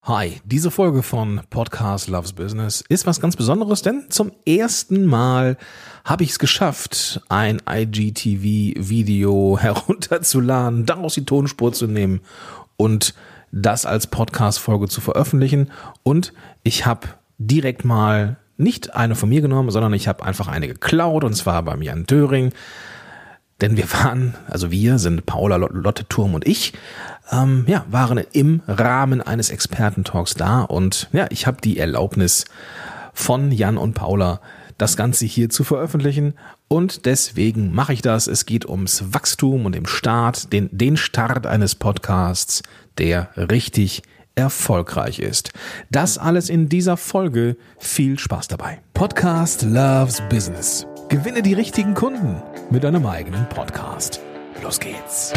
Hi, diese Folge von Podcast Loves Business ist was ganz Besonderes, denn zum ersten Mal habe ich es geschafft, ein IGTV-Video herunterzuladen, daraus die Tonspur zu nehmen und das als Podcast-Folge zu veröffentlichen. Und ich habe direkt mal nicht eine von mir genommen, sondern ich habe einfach eine geklaut, und zwar beim Jan Döring. Denn wir sind Paula, Lotte Turm und ich, waren im Rahmen eines Expertentalks da, und ich habe die Erlaubnis von Jan und Paula, das Ganze hier zu veröffentlichen, und deswegen mache ich das. Es geht ums Wachstum und den Start eines Podcasts, der richtig erfolgreich ist. Das alles in dieser Folge. Viel Spaß dabei. Podcast Loves Business. Gewinne die richtigen Kunden mit deinem eigenen Podcast. Los geht's.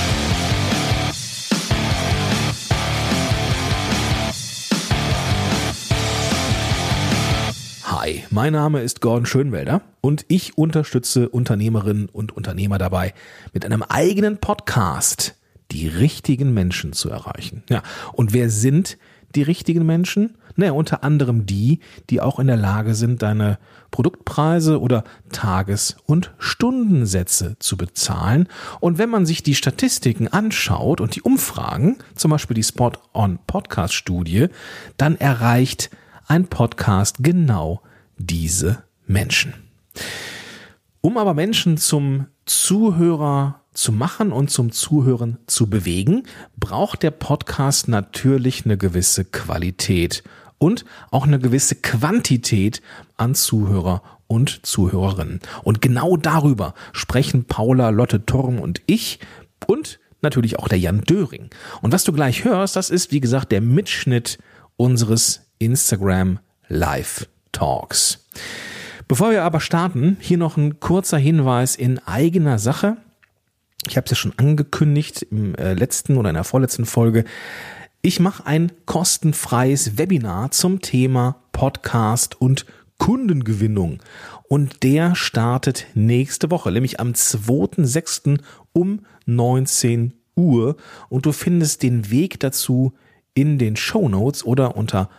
Hi, mein Name ist Gordon Schönwelder und ich unterstütze Unternehmerinnen und Unternehmer dabei, mit einem eigenen Podcast die richtigen Menschen zu erreichen. Ja, und wer sind die richtigen Menschen? Unter anderem die auch in der Lage sind, deine Produktpreise oder Tages- und Stundensätze zu bezahlen. Und wenn man sich die Statistiken anschaut und die Umfragen, zum Beispiel die Spot-on-Podcast-Studie, dann erreicht ein Podcast genau diese Menschen. Um aber Menschen zum Zuhörer zu machen und zum Zuhören zu bewegen, braucht der Podcast natürlich eine gewisse Qualität und auch eine gewisse Quantität an Zuhörer und Zuhörerinnen. Und genau darüber sprechen Paula, Lotte Turm und ich und natürlich auch der Jan Döring. Und was du gleich hörst, das ist, wie gesagt, der Mitschnitt unseres Instagram Live Talks. Bevor wir aber starten, hier noch ein kurzer Hinweis in eigener Sache. Ich habe es ja schon angekündigt im letzten oder in der vorletzten Folge. Ich mache ein kostenfreies Webinar zum Thema Podcast und Kundengewinnung. Und der startet nächste Woche, nämlich am 2.6. um 19 Uhr. Und du findest den Weg dazu in den Shownotes oder unter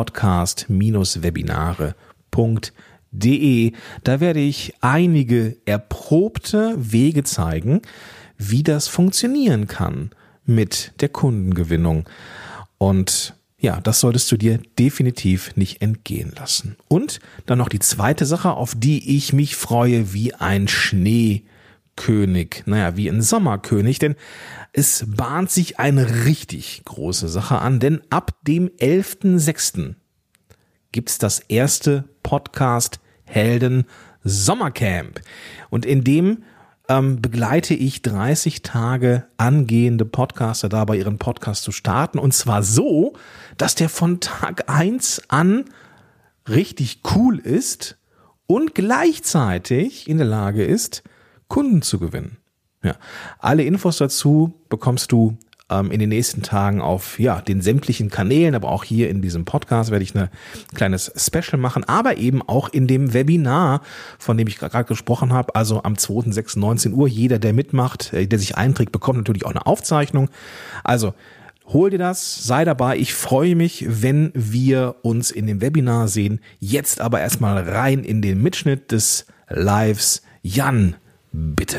podcast-webinare.de. Da werde ich einige erprobte Wege zeigen, wie das funktionieren kann mit der Kundengewinnung. Und ja, das solltest du dir definitiv nicht entgehen lassen. Und dann noch die zweite Sache, auf die ich mich freue wie ein Schneekönig, wie ein Sommerkönig, denn es bahnt sich eine richtig große Sache an, denn ab dem 11.06. gibt's das erste Podcast Helden Sommercamp. Und in dem begleite ich 30 Tage angehende Podcaster dabei, ihren Podcast zu starten. Und zwar so, dass der von Tag 1 an richtig cool ist und gleichzeitig in der Lage ist, Kunden zu gewinnen. Ja, alle Infos dazu bekommst du in den nächsten Tagen auf den sämtlichen Kanälen, aber auch hier in diesem Podcast werde ich ein kleines Special machen, aber eben auch in dem Webinar, von dem ich gerade gesprochen habe, also am 2.6. 19 Uhr. Jeder, der mitmacht, der sich einträgt, bekommt natürlich auch eine Aufzeichnung. Also hol dir das, sei dabei. Ich freue mich, wenn wir uns in dem Webinar sehen. Jetzt aber erstmal rein in den Mitschnitt des Lives. Jan, bitte.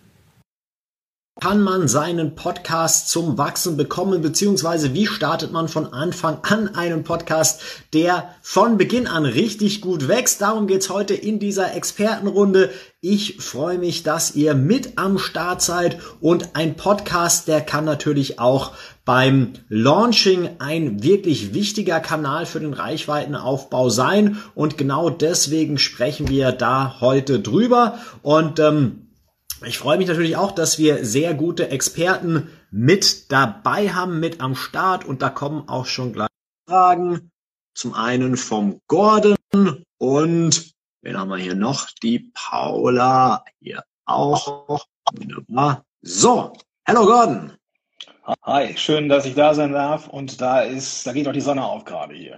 Kann man seinen Podcast zum Wachsen bekommen, beziehungsweise wie startet man von Anfang an einen Podcast, der von Beginn an richtig gut wächst? Darum geht's heute in dieser Expertenrunde. Ich freue mich, dass ihr mit am Start seid, und ein Podcast, der kann natürlich auch beim Launching ein wirklich wichtiger Kanal für den Reichweitenaufbau sein, und genau deswegen sprechen wir da heute drüber. Und ich freue mich natürlich auch, dass wir sehr gute Experten mit dabei haben, mit am Start, und da kommen auch schon gleich Fragen. Zum einen vom Gordon, und wen haben wir hier noch? Die Paula hier auch. Wunderbar. So, hello Gordon. Hi, schön, dass ich da sein darf, und da geht doch die Sonne auf gerade hier.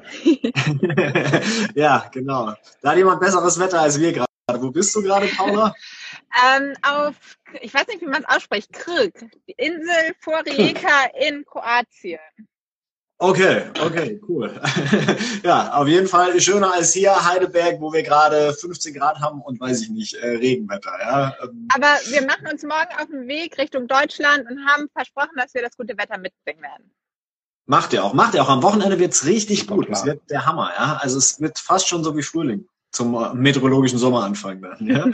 Ja, genau. Da hat jemand besseres Wetter als wir gerade. Wo bist du gerade, Paula? Ich weiß nicht, wie man es ausspricht, Krk, die Insel vor Rijeka in Kroatien. Okay, cool. Ja, auf jeden Fall schöner als hier Heidelberg, wo wir gerade 15 Grad haben und weiß ich nicht, Regenwetter. Ja. Aber wir machen uns morgen auf den Weg Richtung Deutschland und haben versprochen, dass wir das gute Wetter mitbringen werden. Macht ihr auch. Am Wochenende wird's richtig gut. Klar. Es wird der Hammer, ja. Also es wird fast schon so wie Frühling zum meteorologischen Sommeranfang dann. Ja?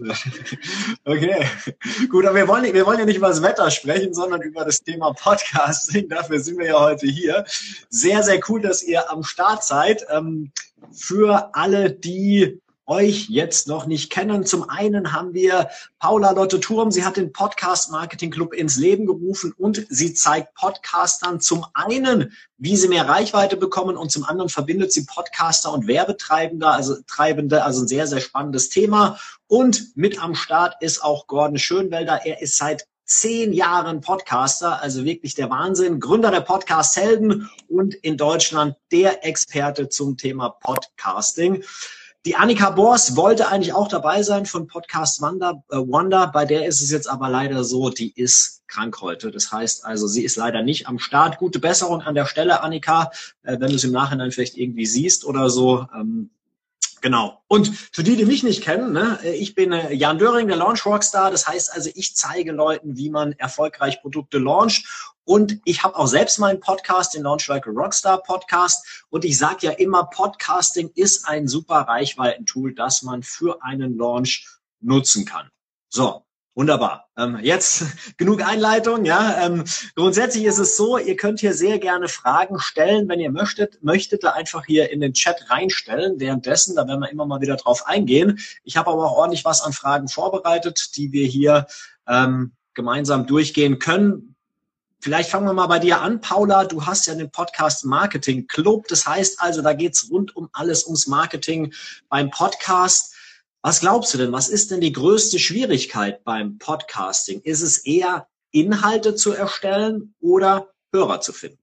Okay, gut, aber wir wollen ja nicht über das Wetter sprechen, sondern über das Thema Podcasting. Dafür sind wir ja heute hier. Sehr, sehr cool, dass ihr am Start seid. Für alle, die euch jetzt noch nicht kennen. Zum einen haben wir Paula Lotte Turm. Sie hat den Podcast Marketing Club ins Leben gerufen und sie zeigt Podcastern zum einen, wie sie mehr Reichweite bekommen und zum anderen verbindet sie Podcaster und Werbetreibende, also ein sehr, sehr spannendes Thema. Und mit am Start ist auch Gordon Schönwelder. Er ist seit 10 Jahren Podcaster, also wirklich der Wahnsinn. Gründer der Podcast Helden und in Deutschland der Experte zum Thema Podcasting. Die Annika Bors wollte eigentlich auch dabei sein von Podcast Wonder. Bei der ist es jetzt aber leider so, die ist krank heute. Das heißt also, sie ist leider nicht am Start. Gute Besserung an der Stelle, Annika, wenn du es im Nachhinein vielleicht irgendwie siehst oder so. Genau. Und für die, die mich nicht kennen, ne, ich bin Jan Döring, der Launch Rockstar. Das heißt also, ich zeige Leuten, wie man erfolgreich Produkte launcht. Und ich habe auch selbst meinen Podcast, den Launch Like a Rockstar Podcast. Und ich sage ja immer, Podcasting ist ein super Reichweitentool, das man für einen Launch nutzen kann. So. Wunderbar. Jetzt genug Einleitung. Ja, grundsätzlich ist es so, ihr könnt hier sehr gerne Fragen stellen, wenn ihr möchtet da einfach hier in den Chat reinstellen. Währenddessen, da werden wir immer mal wieder drauf eingehen. Ich habe aber auch ordentlich was an Fragen vorbereitet, die wir hier gemeinsam durchgehen können. Vielleicht fangen wir mal bei dir an, Paula. Du hast ja den Podcast Marketing Club. Das heißt also, da geht's rund um alles ums Marketing beim Podcast. Was glaubst du denn? Was ist denn die größte Schwierigkeit beim Podcasting? Ist es eher, Inhalte zu erstellen oder Hörer zu finden?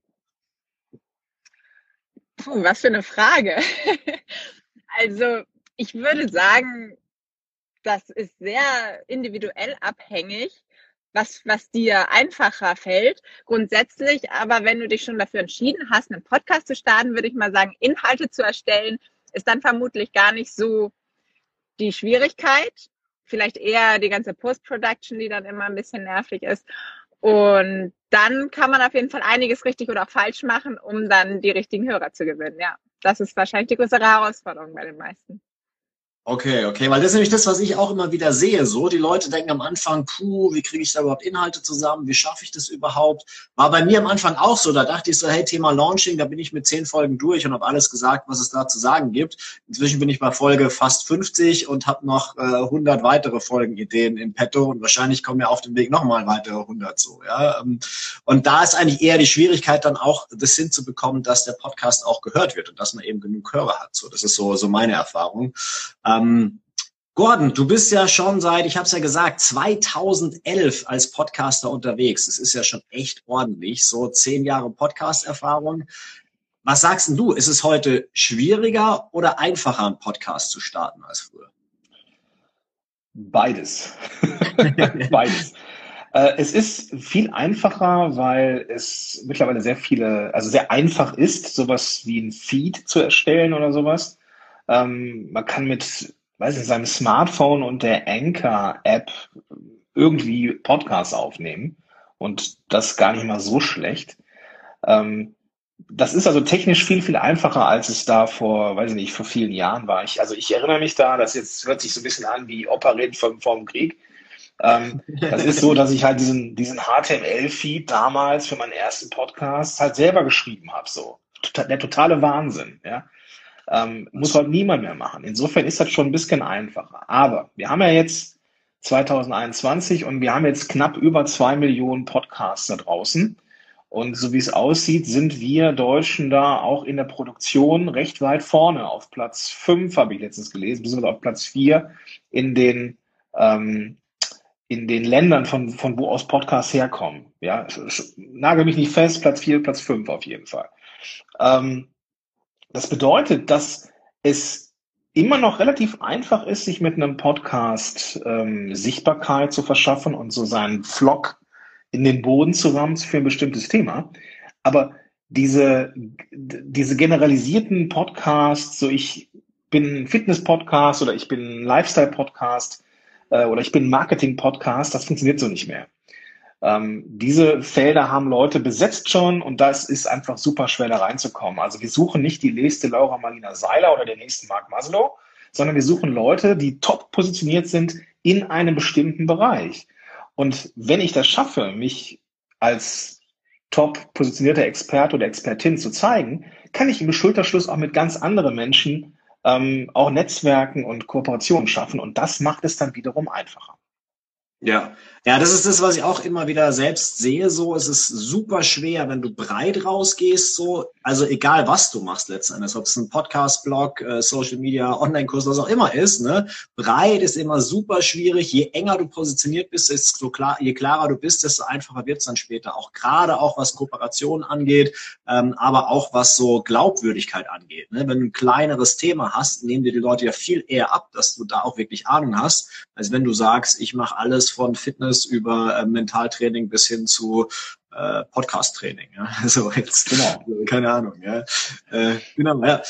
Puh, was für eine Frage. Also ich würde sagen, das ist sehr individuell abhängig, was dir einfacher fällt. Grundsätzlich, aber wenn du dich schon dafür entschieden hast, einen Podcast zu starten, würde ich mal sagen, Inhalte zu erstellen, ist dann vermutlich gar nicht so die Schwierigkeit, vielleicht eher die ganze Post-Production, die dann immer ein bisschen nervig ist. Und dann kann man auf jeden Fall einiges richtig oder falsch machen, um dann die richtigen Hörer zu gewinnen. Ja, das ist wahrscheinlich die größere Herausforderung bei den meisten. Okay, weil das ist nämlich das, was ich auch immer wieder sehe. So, die Leute denken am Anfang, wie kriege ich da überhaupt Inhalte zusammen? Wie schaffe ich das überhaupt? War bei mir am Anfang auch so. Da dachte ich so, hey, Thema Launching, da bin ich mit 10 Folgen durch und habe alles gesagt, was es da zu sagen gibt. Inzwischen bin ich bei Folge fast 50 und habe noch 100 weitere Folgenideen in petto und wahrscheinlich kommen ja auf dem Weg nochmal weitere 100 so. Ja, und da ist eigentlich eher die Schwierigkeit dann auch, das hinzubekommen, dass der Podcast auch gehört wird und dass man eben genug Hörer hat. So, das ist so meine Erfahrung. Gordon, du bist ja schon seit, ich habe es ja gesagt, 2011 als Podcaster unterwegs. Das ist ja schon echt ordentlich, so 10 Jahre Podcast-Erfahrung. Was sagst denn du? Ist es heute schwieriger oder einfacher, einen Podcast zu starten als früher? Beides. Beides. Es ist viel einfacher, weil es mittlerweile sehr einfach ist, sowas wie ein Feed zu erstellen oder sowas. Man kann mit, seinem Smartphone und der Anchor-App irgendwie Podcasts aufnehmen und das gar nicht mal so schlecht. Das ist also technisch viel einfacher, als es da vor vielen Jahren war. Ich erinnere mich da, das jetzt hört sich so ein bisschen an wie Operett vom Krieg. Das ist so, dass ich halt diesen HTML-Feed damals für meinen ersten Podcast halt selber geschrieben habe. So der totale Wahnsinn, ja. Muss heute niemand mehr machen. Insofern ist das schon ein bisschen einfacher. Aber wir haben ja jetzt 2021 und wir haben jetzt knapp über 2 Millionen Podcasts da draußen. Und so wie es aussieht, sind wir Deutschen da auch in der Produktion recht weit vorne. Auf Platz 5 habe ich letztens gelesen, beziehungsweise auf Platz 4 in den Ländern, von wo aus Podcasts herkommen. Ja, nagel mich nicht fest, Platz 4, Platz 5 auf jeden Fall. Das bedeutet, dass es immer noch relativ einfach ist, sich mit einem Podcast Sichtbarkeit zu verschaffen und so seinen Vlog in den Boden zu rammen für ein bestimmtes Thema. Aber diese generalisierten Podcasts, so ich bin ein Fitness-Podcast oder ich bin ein Lifestyle-Podcast oder ich bin ein Marketing-Podcast, das funktioniert so nicht mehr. Diese Felder haben Leute besetzt schon und das ist einfach super schwer da reinzukommen. Also wir suchen nicht die nächste Laura Marlina Seiler oder den nächsten Mark Maslow, sondern wir suchen Leute, die top positioniert sind in einem bestimmten Bereich. Und wenn ich das schaffe, mich als top positionierter Experte oder Expertin zu zeigen, kann ich im Schulterschluss auch mit ganz anderen Menschen auch Netzwerken und Kooperationen schaffen. Und das macht es dann wiederum einfacher. Ja, das ist das, was ich auch immer wieder selbst sehe. So, es ist super schwer, wenn du breit rausgehst. So, also egal was du machst letzten Endes, ob es ein Podcast, Blog, Social Media, Online-Kurs, was auch immer ist. Ne, breit ist immer super schwierig. Je enger du positioniert bist, ist so klar. Je klarer du bist, desto einfacher wird es dann später. Auch gerade auch was Kooperation angeht, aber auch was so Glaubwürdigkeit angeht. Ne, wenn du ein kleineres Thema hast, nehmen dir die Leute ja viel eher ab, dass du da auch wirklich Ahnung hast, als wenn du sagst, ich mache alles von Fitness über Mentaltraining bis hin zu Podcast-Training. Ja? So jetzt, genau. Keine Ahnung. Ja? Genau. Ja.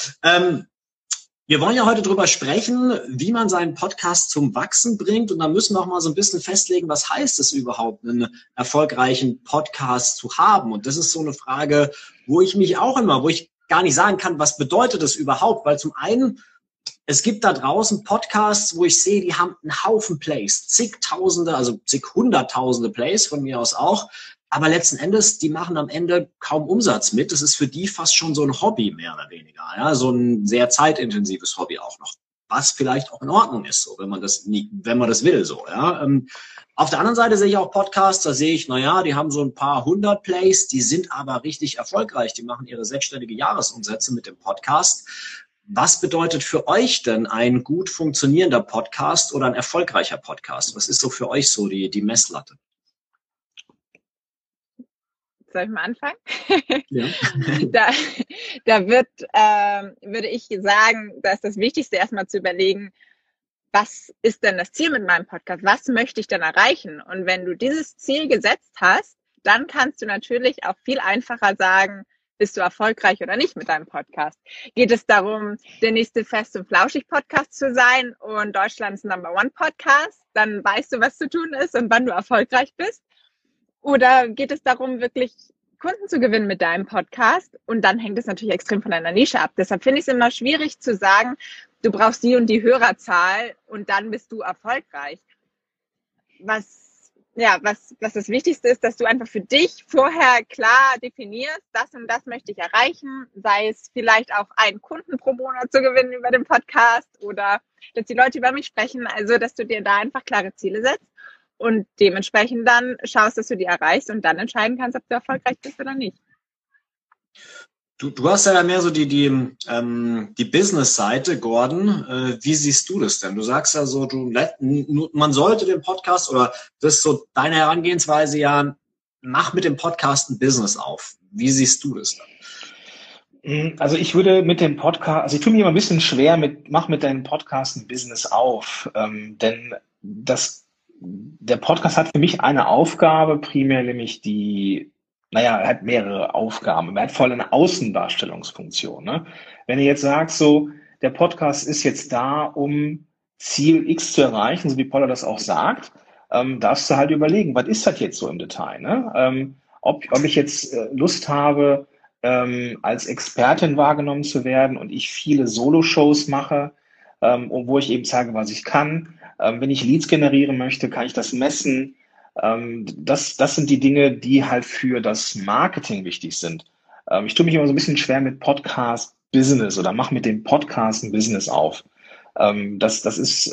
Wir wollen ja heute drüber sprechen, wie man seinen Podcast zum Wachsen bringt. Und da müssen wir auch mal so ein bisschen festlegen, was heißt es überhaupt, einen erfolgreichen Podcast zu haben? Und das ist so eine Frage, wo ich gar nicht sagen kann, was bedeutet das überhaupt? Weil zum einen, es gibt da draußen Podcasts, wo ich sehe, die haben einen Haufen Plays, zigtausende, also hunderttausende Plays von mir aus auch. Aber letzten Endes, die machen am Ende kaum Umsatz mit. Das ist für die fast schon so ein Hobby, mehr oder weniger. Ja, so ein sehr zeitintensives Hobby auch noch. Was vielleicht auch in Ordnung ist, so, wenn man das will, so, ja. Auf der anderen Seite sehe ich auch Podcasts, da sehe ich, die haben so ein paar hundert Plays, die sind aber richtig erfolgreich. Die machen ihre sechsstellige Jahresumsätze mit dem Podcast. Was bedeutet für euch denn ein gut funktionierender Podcast oder ein erfolgreicher Podcast? Was ist so für euch so die Messlatte? Soll ich mal anfangen? Ja. Würde ich sagen, da ist das Wichtigste erstmal zu überlegen, was ist denn das Ziel mit meinem Podcast? Was möchte ich denn erreichen? Und wenn du dieses Ziel gesetzt hast, dann kannst du natürlich auch viel einfacher sagen, bist du erfolgreich oder nicht mit deinem Podcast? Geht es darum, der nächste Fest- und Flauschig-Podcast zu sein und Deutschlands Number-One-Podcast? Dann weißt du, was zu tun ist und wann du erfolgreich bist. Oder geht es darum, wirklich Kunden zu gewinnen mit deinem Podcast? Und dann hängt es natürlich extrem von deiner Nische ab. Deshalb finde ich es immer schwierig zu sagen, du brauchst die und die Hörerzahl und dann bist du erfolgreich. Was das Wichtigste ist, dass du einfach für dich vorher klar definierst, das und das möchte ich erreichen, sei es vielleicht auch einen Kunden pro Monat zu gewinnen über den Podcast oder dass die Leute über mich sprechen, also dass du dir da einfach klare Ziele setzt und dementsprechend dann schaust, dass du die erreichst und dann entscheiden kannst, ob du erfolgreich bist oder nicht. Du hast ja mehr so die Business-Seite, Gordon. Wie siehst du das denn? Du sagst ja so, man sollte den Podcast, oder das ist so deine Herangehensweise, ja, mach mit dem Podcast ein Business auf. Wie siehst du das dann? Also ich würde mit dem Podcast, also ich tue mich immer ein bisschen schwer mach mit deinem Podcast ein Business auf, denn der Podcast hat für mich eine Aufgabe primär, nämlich er hat mehrere Aufgaben. Er hat voll eine Außendarstellungsfunktion. Ne? Wenn du jetzt sagst, so, der Podcast ist jetzt da, um Ziel X zu erreichen, so wie Paula das auch sagt, darfst du halt überlegen, was ist das jetzt so im Detail? Ne? Ob ich jetzt Lust habe, als Expertin wahrgenommen zu werden und ich viele Solo-Shows mache, wo ich eben zeige, was ich kann. Wenn ich Leads generieren möchte, kann ich das messen. Das sind die Dinge, die halt für das Marketing wichtig sind. Ich tue mich immer so ein bisschen schwer mit Podcast-Business oder mache mit dem Podcast ein Business auf. Das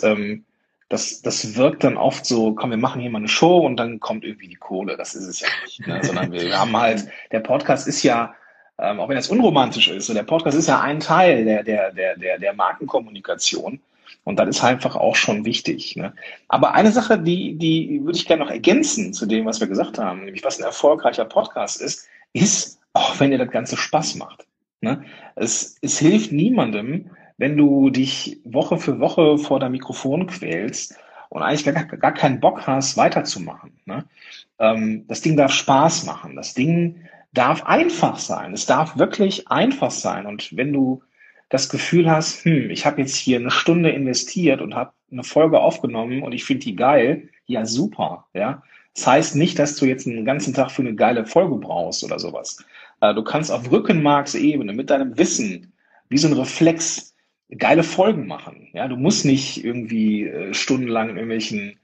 wirkt dann oft so, komm, wir machen hier mal eine Show und dann kommt irgendwie die Kohle. Das ist es ja nicht. Ne? Sondern wir haben halt, der Podcast ist ja, auch wenn das unromantisch ist, so der Podcast ist ja ein Teil der Markenkommunikation. Und das ist einfach auch schon wichtig. Ne? Aber eine Sache, die würde ich gerne noch ergänzen zu dem, was wir gesagt haben, nämlich was ein erfolgreicher Podcast ist, auch wenn dir das Ganze Spaß macht. Ne? Es hilft niemandem, wenn du dich Woche für Woche vor deinem Mikrofon quälst und eigentlich gar keinen Bock hast, weiterzumachen. Ne? Das Ding darf Spaß machen. Das Ding darf einfach sein. Es darf wirklich einfach sein. Und wenn du das Gefühl hast, ich habe jetzt hier eine Stunde investiert und habe eine Folge aufgenommen und ich finde die geil, ja super, ja. Das heißt nicht, dass du jetzt einen ganzen Tag für eine geile Folge brauchst oder sowas. Du kannst auf Rückenmarksebene mit deinem Wissen, wie so ein Reflex, geile Folgen machen. Ja, du musst nicht irgendwie stundenlang in irgendwelchen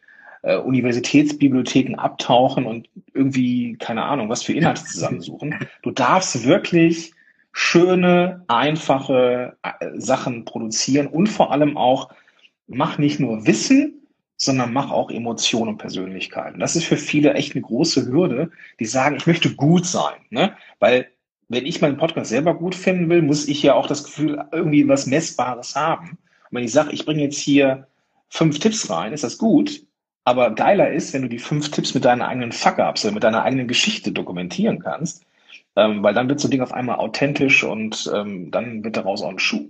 Universitätsbibliotheken abtauchen und irgendwie, keine Ahnung, was für Inhalte zusammensuchen. Du darfst wirklich schöne, einfache Sachen produzieren und vor allem auch, mach nicht nur Wissen, sondern mach auch Emotionen und Persönlichkeiten. Das ist für viele echt eine große Hürde, die sagen, ich möchte gut sein, ne? Weil wenn ich meinen Podcast selber gut finden will, muss ich ja auch das Gefühl, irgendwie was Messbares haben. Und wenn ich sage, ich bringe jetzt hier 5 Tipps rein, ist das gut. Aber geiler ist, wenn du die 5 Tipps mit deinen eigenen Fuck-Ups oder mit deiner eigenen Geschichte dokumentieren kannst, weil dann wird so ein Ding auf einmal authentisch und dann wird daraus auch ein Schuh.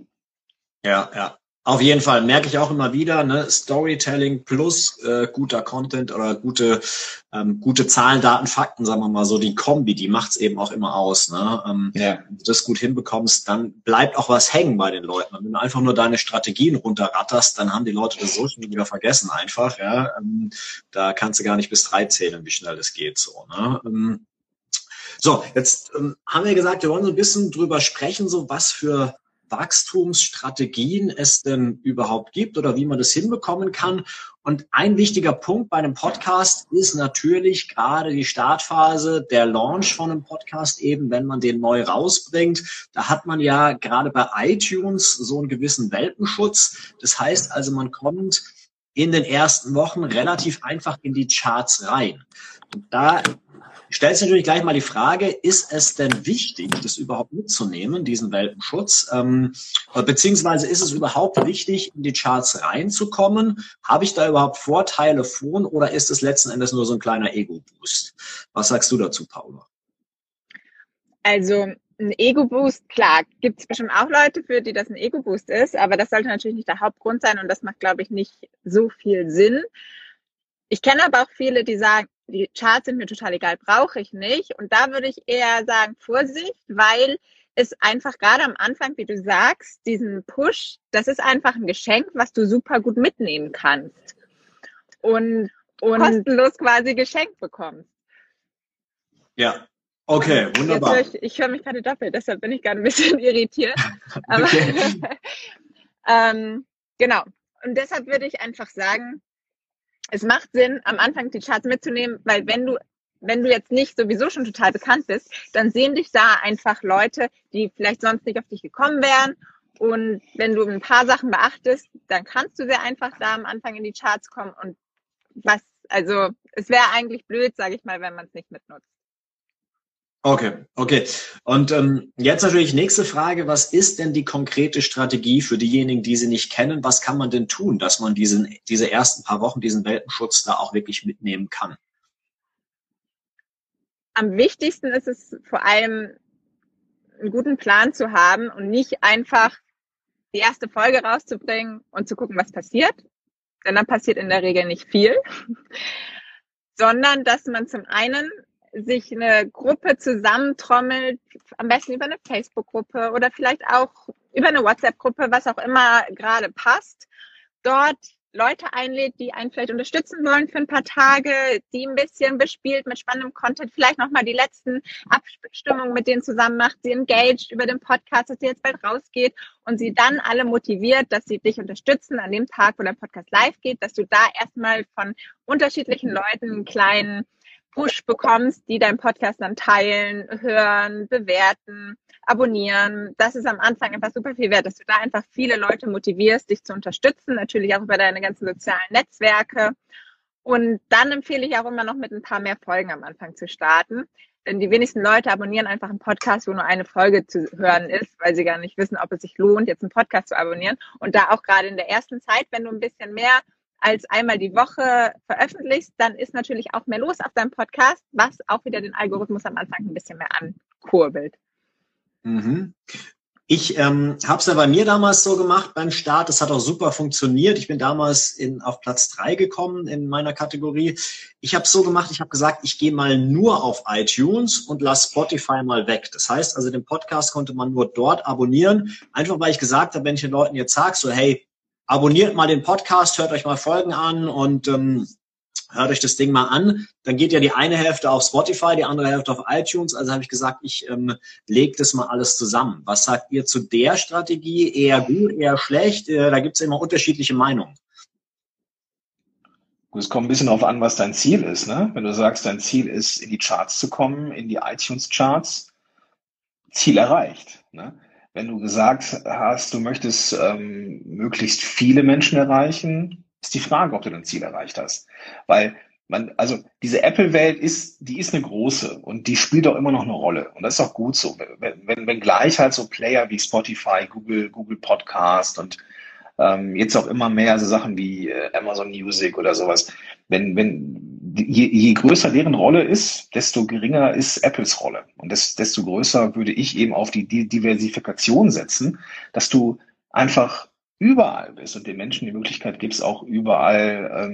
Ja, ja. Auf jeden Fall, merke ich auch immer wieder, ne? Storytelling plus guter Content oder gute Zahlen, Daten, Fakten, sagen wir mal so, die Kombi, die macht's eben auch immer aus. Ne? Wenn du das gut hinbekommst, dann bleibt auch was hängen bei den Leuten. Und wenn du einfach nur deine Strategien runterratterst, dann haben die Leute das so schnell wieder vergessen einfach. Ja, da kannst du gar nicht bis 3 zählen, wie schnell das geht. So, ne? So, jetzt haben wir gesagt, wir wollen so ein bisschen drüber sprechen, so was für Wachstumsstrategien es denn überhaupt gibt oder wie man das hinbekommen kann. Und ein wichtiger Punkt bei einem Podcast ist natürlich gerade die Startphase, der Launch von einem Podcast eben, wenn man den neu rausbringt. Da hat man ja gerade bei iTunes so einen gewissen Welpenschutz. Das heißt also, man kommt in den ersten Wochen relativ einfach in die Charts rein. Und da stellt sich natürlich gleich mal die Frage, ist es denn wichtig, das überhaupt mitzunehmen, diesen Welpenschutz? Beziehungsweise ist es überhaupt wichtig, in die Charts reinzukommen? Habe ich da überhaupt Vorteile von oder ist es letzten Endes nur so ein kleiner Ego-Boost? Was sagst du dazu, Paula? Also ein Ego-Boost, klar, gibt es bestimmt auch Leute, für die das ein Ego-Boost ist, aber das sollte natürlich nicht der Hauptgrund sein und das macht, glaube ich, nicht so viel Sinn. Ich kenne aber auch viele, die sagen, die Charts sind mir total egal, brauche ich nicht. Und da würde ich eher sagen, Vorsicht, weil es einfach gerade am Anfang, wie du sagst, diesen Push, das ist einfach ein Geschenk, was du super gut mitnehmen kannst und kostenlos quasi geschenkt bekommst. Ja, okay, wunderbar. Ich höre mich gerade doppelt, deshalb bin ich gerade ein bisschen irritiert. Aber, genau. Und deshalb würde ich einfach sagen, es macht Sinn, am Anfang die Charts mitzunehmen, weil wenn du jetzt nicht sowieso schon total bekannt bist, dann sehen dich da einfach Leute, die vielleicht sonst nicht auf dich gekommen wären. Und wenn du ein paar Sachen beachtest, dann kannst du sehr einfach da am Anfang in die Charts kommen. Und es wäre eigentlich blöd, sage ich mal, wenn man es nicht mitnutzt. Okay. Und jetzt natürlich nächste Frage, was ist denn die konkrete Strategie für diejenigen, die sie nicht kennen? Was kann man denn tun, dass man diese ersten paar Wochen, diesen Welpenschutz da auch wirklich mitnehmen kann? Am wichtigsten ist es vor allem, einen guten Plan zu haben und nicht einfach die erste Folge rauszubringen und zu gucken, was passiert. Denn dann passiert in der Regel nicht viel. Sondern, dass man zum einen sich eine Gruppe zusammentrommelt, am besten über eine Facebook-Gruppe oder vielleicht auch über eine WhatsApp-Gruppe, was auch immer gerade passt. Dort Leute einlädt, die einen vielleicht unterstützen wollen für ein paar Tage, die ein bisschen bespielt mit spannendem Content, vielleicht nochmal die letzten Abstimmungen mit denen zusammen macht, sie engaged über den Podcast, dass sie jetzt bald rausgeht und sie dann alle motiviert, dass sie dich unterstützen an dem Tag, wo der Podcast live geht, dass du da erstmal von unterschiedlichen Leuten einen kleinen Push bekommst, die deinen Podcast dann teilen, hören, bewerten, abonnieren. Das ist am Anfang einfach super viel wert, dass du da einfach viele Leute motivierst, dich zu unterstützen, natürlich auch über deine ganzen sozialen Netzwerke. Und dann empfehle ich auch immer noch mit ein paar mehr Folgen am Anfang zu starten. Denn die wenigsten Leute abonnieren einfach einen Podcast, wo nur eine Folge zu hören ist, weil sie gar nicht wissen, ob es sich lohnt, jetzt einen Podcast zu abonnieren. Und da auch gerade in der ersten Zeit, wenn du ein bisschen mehr als einmal die Woche veröffentlichst, dann ist natürlich auch mehr los auf deinem Podcast, was auch wieder den Algorithmus am Anfang ein bisschen mehr ankurbelt. Mhm. Ich habe es ja bei mir damals so gemacht beim Start. Das hat auch super funktioniert. Ich bin damals auf Platz 3 gekommen in meiner Kategorie. Ich habe es so gemacht, ich habe gesagt, ich gehe mal nur auf iTunes und lasse Spotify mal weg. Das heißt also, den Podcast konnte man nur dort abonnieren. Einfach weil ich gesagt habe, wenn ich den Leuten jetzt sage, so hey, abonniert mal den Podcast, hört euch mal Folgen an und hört euch das Ding mal an. Dann geht ja die eine Hälfte auf Spotify, die andere Hälfte auf iTunes. Also habe ich gesagt, ich lege das mal alles zusammen. Was sagt ihr zu der Strategie? Eher gut, eher schlecht? Da gibt es immer unterschiedliche Meinungen. Es kommt ein bisschen darauf an, was dein Ziel ist. Ne? Wenn du sagst, dein Ziel ist, in die Charts zu kommen, in die iTunes-Charts, Ziel erreicht. Ne? Wenn du gesagt hast, du möchtest möglichst viele Menschen erreichen, ist die Frage, ob du dein Ziel erreicht hast. Weil also diese Apple-Welt die ist eine große und die spielt auch immer noch eine Rolle. Und das ist auch gut so. Wenn gleich halt so Player wie Spotify, Google Podcast und jetzt auch immer mehr so Sachen wie Amazon Music oder sowas. Je größer deren Rolle ist, desto geringer ist Apples Rolle. Und desto größer würde ich eben auf die Diversifikation setzen, dass du einfach überall bist und den Menschen die Möglichkeit gibst, auch überall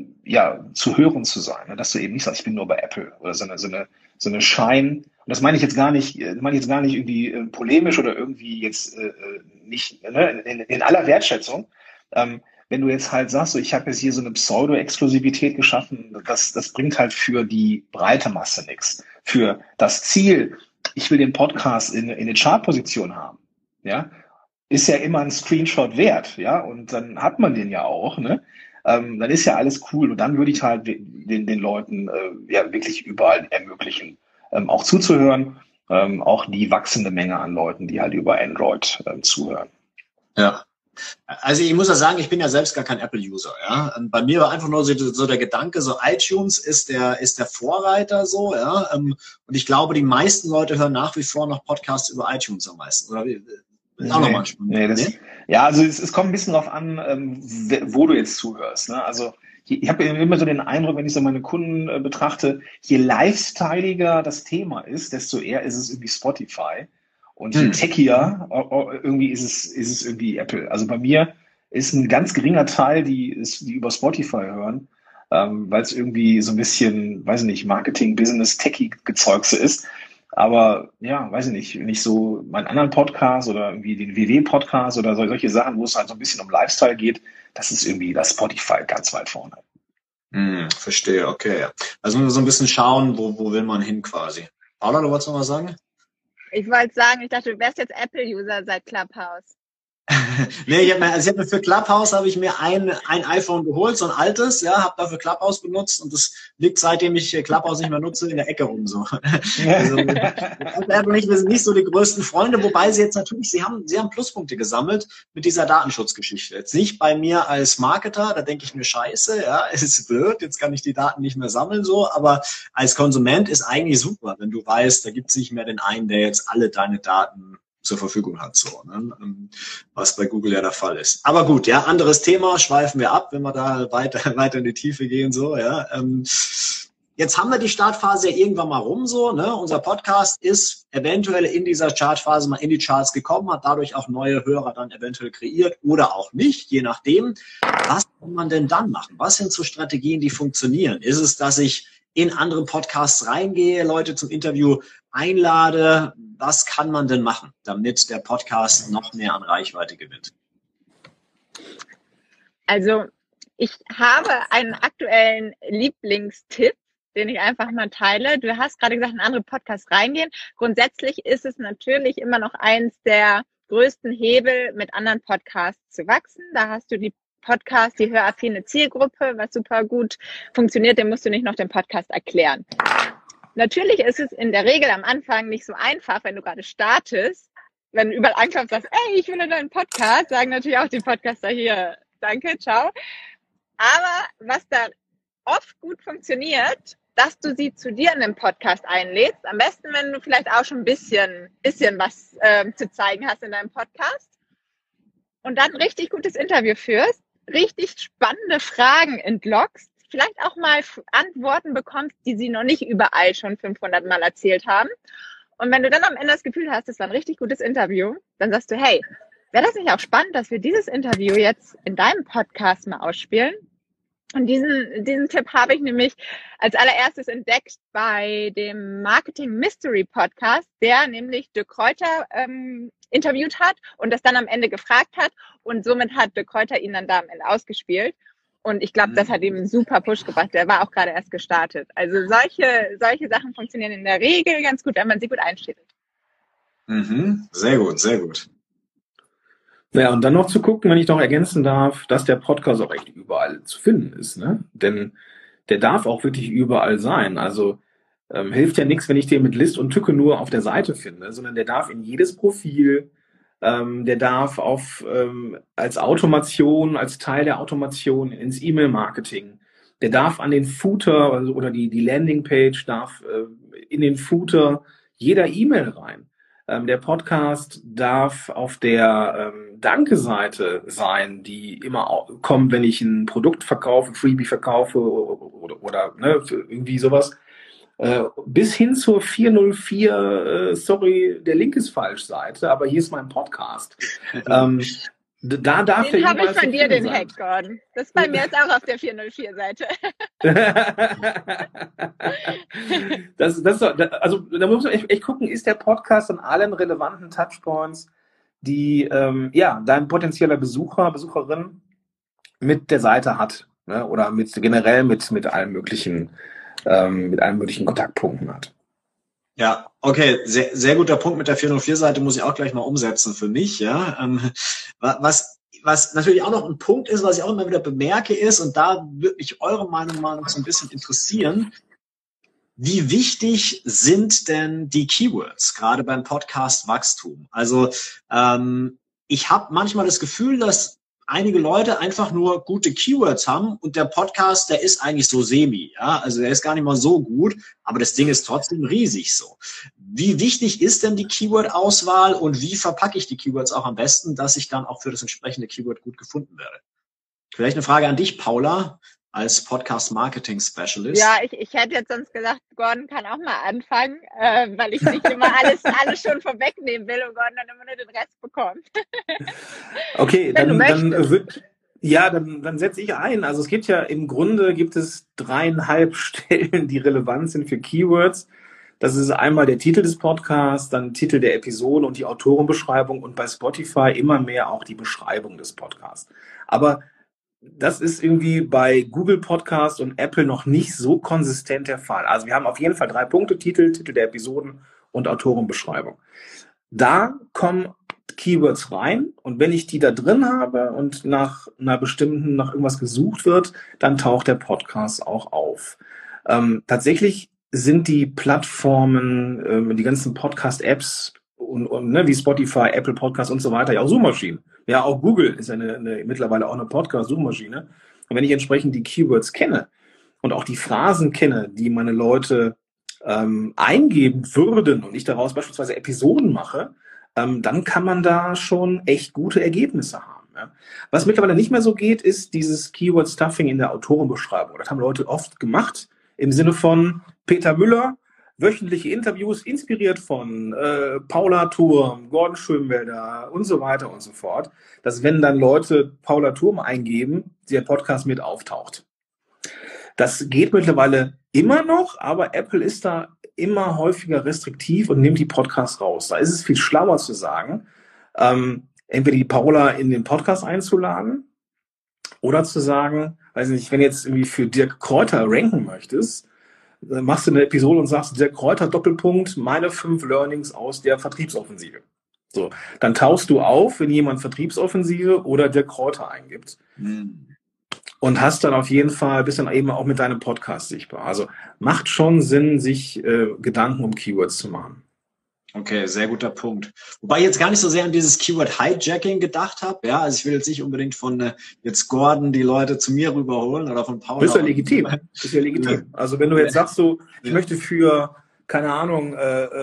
zu hören zu sein. Ne? Dass du eben nicht sagst, ich bin nur bei Apple oder so eine Schein. Und das meine ich jetzt gar nicht irgendwie polemisch oder irgendwie jetzt nicht in aller Wertschätzung. Wenn du jetzt halt sagst, so, ich habe jetzt hier so eine Pseudo-Exklusivität geschaffen, das bringt halt für die breite Masse nichts. Für das Ziel, ich will den Podcast in eine Chartposition haben, ja, ist ja immer ein Screenshot wert, ja, und dann hat man den ja auch, ne? Dann ist ja alles cool und dann würde ich halt den Leuten wirklich überall ermöglichen, auch zuzuhören, auch die wachsende Menge an Leuten, die halt über Android zuhören. Ja. Also ich muss ja sagen, ich bin ja selbst gar kein Apple-User. Ja? Bei mir war einfach nur so der Gedanke, so iTunes ist der Vorreiter so, ja. Und ich glaube, die meisten Leute hören nach wie vor noch Podcasts über iTunes am meisten. Oder auch nochmal spannend. Ja, also es kommt ein bisschen drauf an, wo du jetzt zuhörst. Ne? Also ich habe immer so den Eindruck, wenn ich so meine Kunden betrachte, je lifestyleiger das Thema ist, desto eher ist es irgendwie Spotify. Und je techier irgendwie ist es irgendwie Apple. Also bei mir ist ein ganz geringer Teil, die über Spotify hören, weil es irgendwie so ein bisschen, weiß ich nicht, Marketing, Business, Techie-Gezeugs ist. Aber ja, weiß ich nicht, wenn ich so meinen anderen Podcast oder irgendwie den WW-Podcast oder solche Sachen, wo es halt so ein bisschen um Lifestyle geht, das ist irgendwie das Spotify ganz weit vorne. Verstehe, okay. Also so ein bisschen schauen, wo will man hin quasi. Paula, du wolltest noch was sagen? Ich wollte sagen, ich dachte, du wärst jetzt Apple-User seit Clubhouse. Nee, ich hab mir für Clubhouse habe ich mir ein iPhone geholt, so ein altes, ja, habe dafür Clubhouse benutzt und das liegt, seitdem ich Clubhouse nicht mehr nutze, in der Ecke rum so. Also, wir sind nicht so die größten Freunde, wobei sie jetzt natürlich, sie haben Pluspunkte gesammelt mit dieser Datenschutzgeschichte. Jetzt nicht bei mir als Marketer, da denke ich mir Scheiße, ja, es ist blöd, jetzt kann ich die Daten nicht mehr sammeln so, aber als Konsument ist eigentlich super, wenn du weißt, da gibt es nicht mehr den einen, der jetzt alle deine Daten zur Verfügung hat, so, ne? Was bei Google ja der Fall ist. Aber gut, ja, anderes Thema, schweifen wir ab, wenn wir da weiter in die Tiefe gehen, so, ja. Jetzt haben wir die Startphase ja irgendwann mal rum, so, ne? Unser Podcast ist eventuell in dieser Chartphase mal in die Charts gekommen, hat dadurch auch neue Hörer dann eventuell kreiert oder auch nicht, je nachdem. Was kann man denn dann machen? Was sind so Strategien, die funktionieren? Ist es, dass ich in andere Podcasts reingehe, Leute zum Interview einlade? Was kann man denn machen, damit der Podcast noch mehr an Reichweite gewinnt? Also ich habe einen aktuellen Lieblingstipp, den ich einfach mal teile. Du hast gerade gesagt, in andere Podcasts reingehen. Grundsätzlich ist es natürlich immer noch eins der größten Hebel, mit anderen Podcasts zu wachsen. Da hast du die höraffine Zielgruppe, was super gut funktioniert, dem musst du nicht noch den Podcast erklären. Natürlich ist es in der Regel am Anfang nicht so einfach, wenn du gerade startest, wenn du überall ankommst und sagst, ey, ich will einen neuen Podcast, sagen natürlich auch die Podcaster hier, danke, ciao. Aber was da oft gut funktioniert, dass du sie zu dir in den Podcast einlädst, am besten, wenn du vielleicht auch schon ein bisschen was zu zeigen hast in deinem Podcast und dann ein richtig gutes Interview führst, richtig spannende Fragen entlockst, vielleicht auch mal Antworten bekommst, die sie noch nicht überall schon 500 Mal erzählt haben Und wenn du dann am Ende das Gefühl hast, es war ein richtig gutes Interview, dann sagst du, hey, wäre das nicht auch spannend, dass wir dieses Interview jetzt in deinem Podcast mal ausspielen? Und diesen Tipp habe ich nämlich als allererstes entdeckt bei dem Marketing Mystery Podcast, der nämlich Dirk Kräuter interviewt hat und das dann am Ende gefragt hat. Und somit hat Dirk Kräuter ihn dann da am Ende ausgespielt. Und ich glaube, das hat ihm einen super Push gebracht. Der war auch gerade erst gestartet. Also solche Sachen funktionieren in der Regel ganz gut, wenn man sie gut einstellt. Sehr gut, sehr gut. Ja, und dann noch zu gucken, wenn ich noch ergänzen darf, dass der Podcast auch echt überall zu finden ist, ne? Denn der darf auch wirklich überall sein. Also hilft ja nichts, wenn ich den mit List und Tücke nur auf der Seite finde, sondern der darf in jedes Profil, der darf als Automation, als Teil der Automation ins E-Mail-Marketing, der darf an den Footer oder die Landingpage darf in den Footer jeder E-Mail rein. Der Podcast darf auf der Danke-Seite sein, die immer kommt, wenn ich ein Produkt verkaufe, Freebie verkaufe oder ne, irgendwie sowas. Bis hin zur 404, sorry, der Link ist falsch Seite, aber hier ist mein Podcast. Da darf den habe ich von dir, den Hack, Gordon. Das ist bei mir jetzt auch auf der 404-Seite. Also da muss man echt gucken, ist der Podcast an allen relevanten Touchpoints, die dein potenzieller Besucher, Besucherin mit der Seite hat, ne? Oder generell mit allen möglichen Kontaktpunkten hat. Ja, okay, sehr, sehr guter Punkt mit der 404-Seite, muss ich auch gleich mal umsetzen für mich, ja. Was natürlich auch noch ein Punkt ist, was ich auch immer wieder bemerke, ist, und da würde mich eure Meinung mal so ein bisschen interessieren, wie wichtig sind denn die Keywords, gerade beim Podcast Wachstum? Also ich habe manchmal das Gefühl, dass einige Leute einfach nur gute Keywords haben und der Podcast, der ist eigentlich so semi, ja, also der ist gar nicht mal so gut, aber das Ding ist trotzdem riesig so. Wie wichtig ist denn die Keyword-Auswahl und wie verpacke ich die Keywords auch am besten, dass ich dann auch für das entsprechende Keyword gut gefunden werde? Vielleicht eine Frage an dich, Paula, als Podcast-Marketing-Specialist. Ja, ich hätte jetzt sonst gesagt, Gordon kann auch mal anfangen, weil ich nicht immer alles schon vorwegnehmen will und Gordon dann immer nur den Rest bekommt. Okay, dann setze ich ein. Also es gibt ja im Grunde 3,5 Stellen, die relevant sind für Keywords. Das ist einmal der Titel des Podcasts, dann Titel der Episode und die Autorenbeschreibung und bei Spotify immer mehr auch die Beschreibung des Podcasts. Aber das ist irgendwie bei Google Podcast und Apple noch nicht so konsistent der Fall. Also wir haben auf jeden Fall 3 Punkte, Titel der Episoden und Autorenbeschreibung. Da kommen Keywords rein und wenn ich die da drin habe und nach irgendwas gesucht wird, dann taucht der Podcast auch auf. Tatsächlich sind die Plattformen, die ganzen Podcast-Apps und wie Spotify, Apple Podcasts und so weiter, ja auch Suchmaschinen. Ja, auch Google ist mittlerweile auch eine Podcast-Suchmaschine. Und wenn ich entsprechend die Keywords kenne und auch die Phrasen kenne, die meine Leute eingeben würden und ich daraus beispielsweise Episoden mache, dann kann man da schon echt gute Ergebnisse haben. Ja. Was mittlerweile nicht mehr so geht, ist dieses Keyword-Stuffing in der Autorenbeschreibung. Das haben Leute oft gemacht im Sinne von Peter Müller, wöchentliche Interviews, inspiriert von Paula Thurm, Gordon Schönwelder und so weiter und so fort, dass wenn dann Leute Paula Thurm eingeben, der Podcast mit auftaucht. Das geht mittlerweile immer noch, aber Apple ist da immer häufiger restriktiv und nimmt die Podcasts raus. Da ist es viel schlauer zu sagen, entweder die Paula in den Podcast einzuladen oder zu sagen, weiß nicht, wenn jetzt irgendwie für Dirk Kräuter ranken möchtest, dann machst du eine Episode und sagst, Dirk Kräuter, Doppelpunkt, meine 5 Learnings aus der Vertriebsoffensive. So, dann tauchst du auf, wenn jemand Vertriebsoffensive oder Dirk Kräuter eingibt. Und hast dann auf jeden Fall, bist dann eben auch mit deinem Podcast sichtbar. Also macht schon Sinn, sich Gedanken um Keywords zu machen. Okay, sehr guter Punkt. Wobei ich jetzt gar nicht so sehr an dieses Keyword-Hijacking gedacht habe. Ja, also ich will jetzt nicht unbedingt von jetzt Gordon die Leute zu mir rüberholen oder von Paula. Ist ja legitim. Ist ja legitim. Also wenn du jetzt sagst, ich möchte für, keine Ahnung,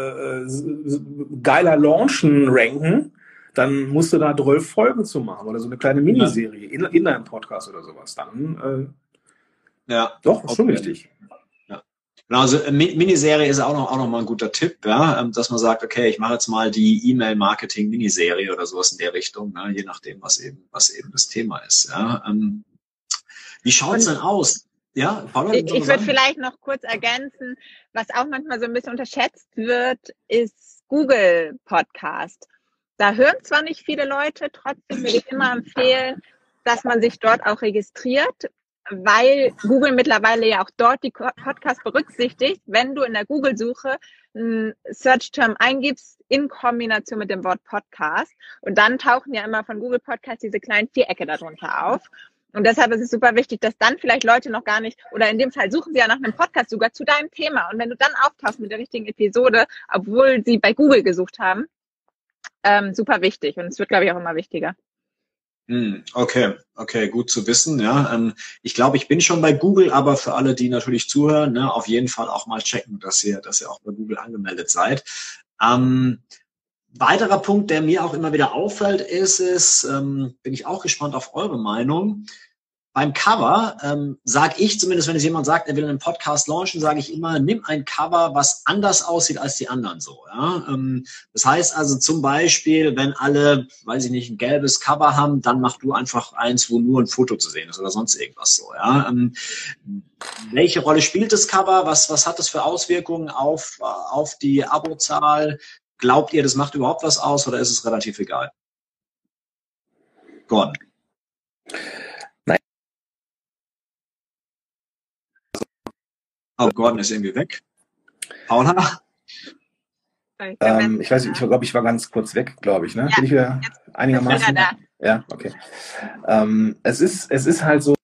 geiler Launchen ranken, dann musst du da 12 Folgen zu machen oder so eine kleine Miniserie in deinem Podcast oder sowas. Dann doch, ist schon wichtig. Genau, also Miniserie ist auch noch mal ein guter Tipp, ja, dass man sagt, okay, ich mache jetzt mal die E-Mail-Marketing-Miniserie oder sowas in der Richtung, ne, je nachdem, was eben das Thema ist. Ja. Wie schaut's denn aus? Ja, Paula, ich würde vielleicht noch kurz ergänzen, was auch manchmal so ein bisschen unterschätzt wird, ist Google Podcast. Da hören zwar nicht viele Leute, trotzdem würde ich immer empfehlen, dass man sich dort auch registriert, weil Google mittlerweile ja auch dort die Podcasts berücksichtigt, wenn du in der Google-Suche einen Search-Term eingibst in Kombination mit dem Wort Podcast. Und dann tauchen ja immer von Google Podcast diese kleinen Vierecke darunter auf. Und deshalb ist es super wichtig, dass dann vielleicht Leute noch gar nicht, oder in dem Fall suchen sie ja nach einem Podcast sogar zu deinem Thema. Und wenn du dann auftauchst mit der richtigen Episode, obwohl sie bei Google gesucht haben, super wichtig. Und es wird, glaube ich, auch immer wichtiger. Okay, gut zu wissen. Ja, ich glaube, ich bin schon bei Google, aber für alle, die natürlich zuhören, ne, auf jeden Fall auch mal checken, dass ihr auch bei Google angemeldet seid. Weiterer Punkt, der mir auch immer wieder auffällt, bin ich auch gespannt auf eure Meinung. Beim Cover sage ich zumindest, wenn es jemand sagt, er will einen Podcast launchen, sage ich immer, nimm ein Cover, was anders aussieht als die anderen so. Ja? Das heißt also zum Beispiel, wenn alle, weiß ich nicht, ein gelbes Cover haben, dann mach du einfach eins, wo nur ein Foto zu sehen ist oder sonst irgendwas so. Ja? Welche Rolle spielt das Cover? Was hat das für Auswirkungen auf die Abozahl? Glaubt ihr, das macht überhaupt was aus oder ist es relativ egal? Gordon. Oh, Gordon ist irgendwie weg. Paula? Ich weiß nicht, ich glaube, ich war ganz kurz weg, glaube ich. Ne? Ja, bin ich wieder einigermaßen? Da. Ja, okay. Es ist halt so.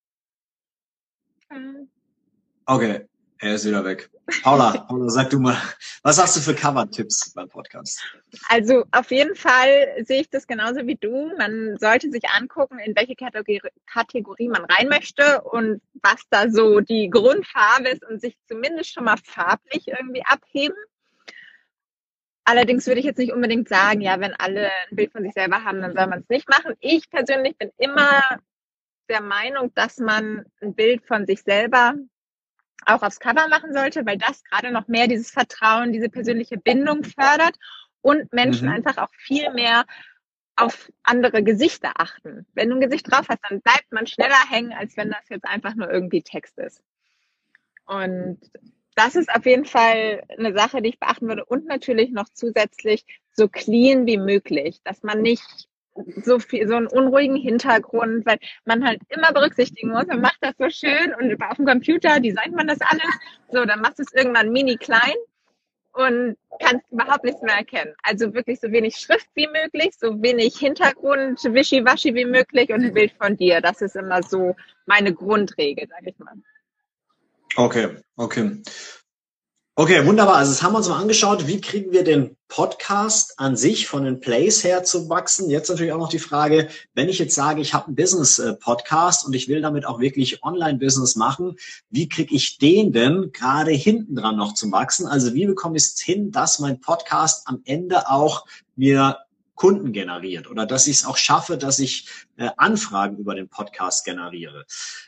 Okay, er ist wieder weg. Paula, sag du mal, was hast du für Cover-Tipps beim Podcast? Also auf jeden Fall sehe ich das genauso wie du. Man sollte sich angucken, in welche Kategorie man rein möchte und was da so die Grundfarbe ist und sich zumindest schon mal farblich irgendwie abheben. Allerdings würde ich jetzt nicht unbedingt sagen, ja, wenn alle ein Bild von sich selber haben, dann soll man es nicht machen. Ich persönlich bin immer der Meinung, dass man ein Bild von sich selber auch aufs Cover machen sollte, weil das gerade noch mehr dieses Vertrauen, diese persönliche Bindung fördert und Menschen einfach auch viel mehr auf andere Gesichter achten. Wenn du ein Gesicht drauf hast, dann bleibt man schneller hängen, als wenn das jetzt einfach nur irgendwie Text ist. Und das ist auf jeden Fall eine Sache, die ich beachten würde. Und natürlich noch zusätzlich so clean wie möglich, dass man nicht so einen unruhigen Hintergrund, weil man halt immer berücksichtigen muss, man macht das so schön und auf dem Computer designt man das alles, so, dann machst du es irgendwann mini klein und kannst überhaupt nichts mehr erkennen. Also wirklich so wenig Schrift wie möglich, so wenig Hintergrund, wischiwaschi wie möglich und ein Bild von dir. Das ist immer so meine Grundregel, sag ich mal. Okay, wunderbar. Also das haben wir uns mal angeschaut. Wie kriegen wir den Podcast an sich von den Plays her zu wachsen? Jetzt natürlich auch noch die Frage, wenn ich jetzt sage, ich habe einen Business-Podcast und ich will damit auch wirklich Online-Business machen, wie kriege ich den denn gerade hinten dran noch zum Wachsen? Also wie bekomme ich es hin, dass mein Podcast am Ende auch mir Kunden generiert oder dass ich es auch schaffe, dass ich Anfragen über den Podcast generiere?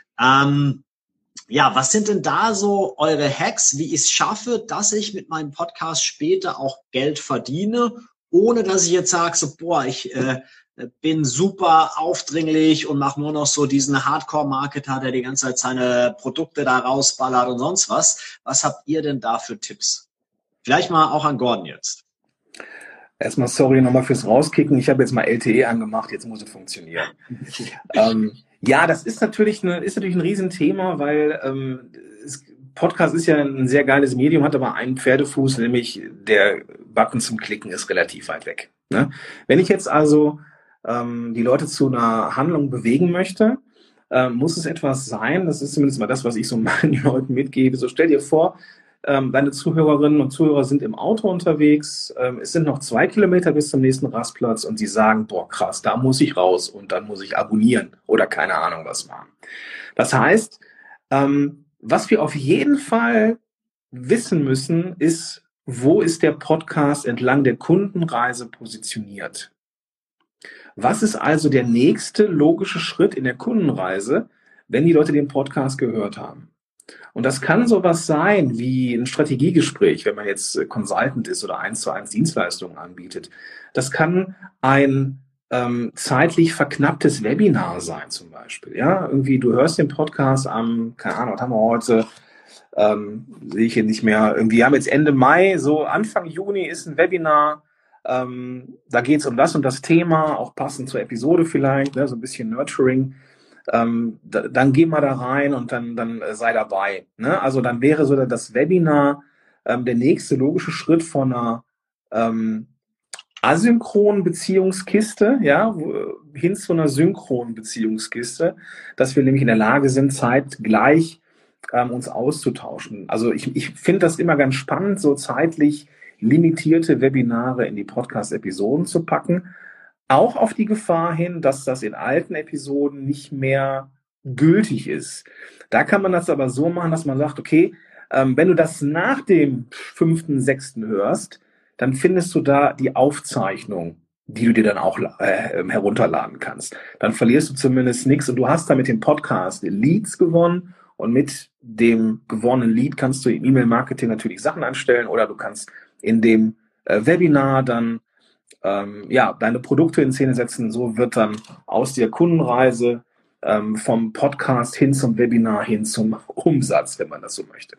Ja, was sind denn da so eure Hacks, wie ich es schaffe, dass ich mit meinem Podcast später auch Geld verdiene, ohne dass ich jetzt sage, so, boah, ich bin super aufdringlich und mache nur noch so diesen Hardcore-Marketer, der die ganze Zeit seine Produkte da rausballert und sonst was. Was habt ihr denn da für Tipps? Vielleicht mal auch an Gordon jetzt. Erstmal sorry nochmal fürs Rauskicken. Ich habe jetzt mal LTE angemacht, jetzt muss es funktionieren. Ja, das ist natürlich ein Riesenthema, weil Podcast ist ja ein sehr geiles Medium, hat aber einen Pferdefuß, nämlich der Button zum Klicken ist relativ weit weg. Ne? Wenn ich jetzt also die Leute zu einer Handlung bewegen möchte, muss es etwas sein, das ist zumindest mal das, was ich so meinen Leuten mitgebe. So stell dir vor, deine Zuhörerinnen und Zuhörer sind im Auto unterwegs, es sind noch 2 Kilometer bis zum nächsten Rastplatz und sie sagen, boah krass, da muss ich raus und dann muss ich abonnieren oder keine Ahnung was machen. Das heißt, was wir auf jeden Fall wissen müssen, ist, wo ist der Podcast entlang der Kundenreise positioniert? Was ist also der nächste logische Schritt in der Kundenreise, wenn die Leute den Podcast gehört haben? Und das kann sowas sein wie ein Strategiegespräch, wenn man jetzt Consultant ist oder 1:1 Dienstleistungen anbietet. Das kann ein zeitlich verknapptes Webinar sein zum Beispiel. Ja, irgendwie du hörst den Podcast am, keine Ahnung, was haben wir heute, sehe ich hier nicht mehr. Irgendwie haben wir jetzt Ende Mai, so Anfang Juni ist ein Webinar. Da geht es um das und das Thema, auch passend zur Episode vielleicht, ne, so ein bisschen Nurturing. Dann geh mal da rein und dann sei dabei. Ne? Also dann wäre so das Webinar der nächste logische Schritt von einer asynchronen Beziehungskiste, ja, hin zu einer synchronen Beziehungskiste, dass wir nämlich in der Lage sind, zeitgleich uns auszutauschen. Also ich finde das immer ganz spannend, so zeitlich limitierte Webinare in die Podcast-Episoden zu packen. Auch auf die Gefahr hin, dass das in alten Episoden nicht mehr gültig ist. Da kann man das aber so machen, dass man sagt, okay, wenn du das nach dem 5., 6. hörst, dann findest du da die Aufzeichnung, die du dir dann auch herunterladen kannst. Dann verlierst du zumindest nichts und du hast da mit dem Podcast Leads gewonnen und mit dem gewonnenen Lead kannst du im E-Mail-Marketing natürlich Sachen anstellen oder du kannst in dem Webinar dann deine Produkte in Szene setzen. So wird dann aus der Kundenreise vom Podcast hin zum Webinar hin zum Umsatz, wenn man das so möchte.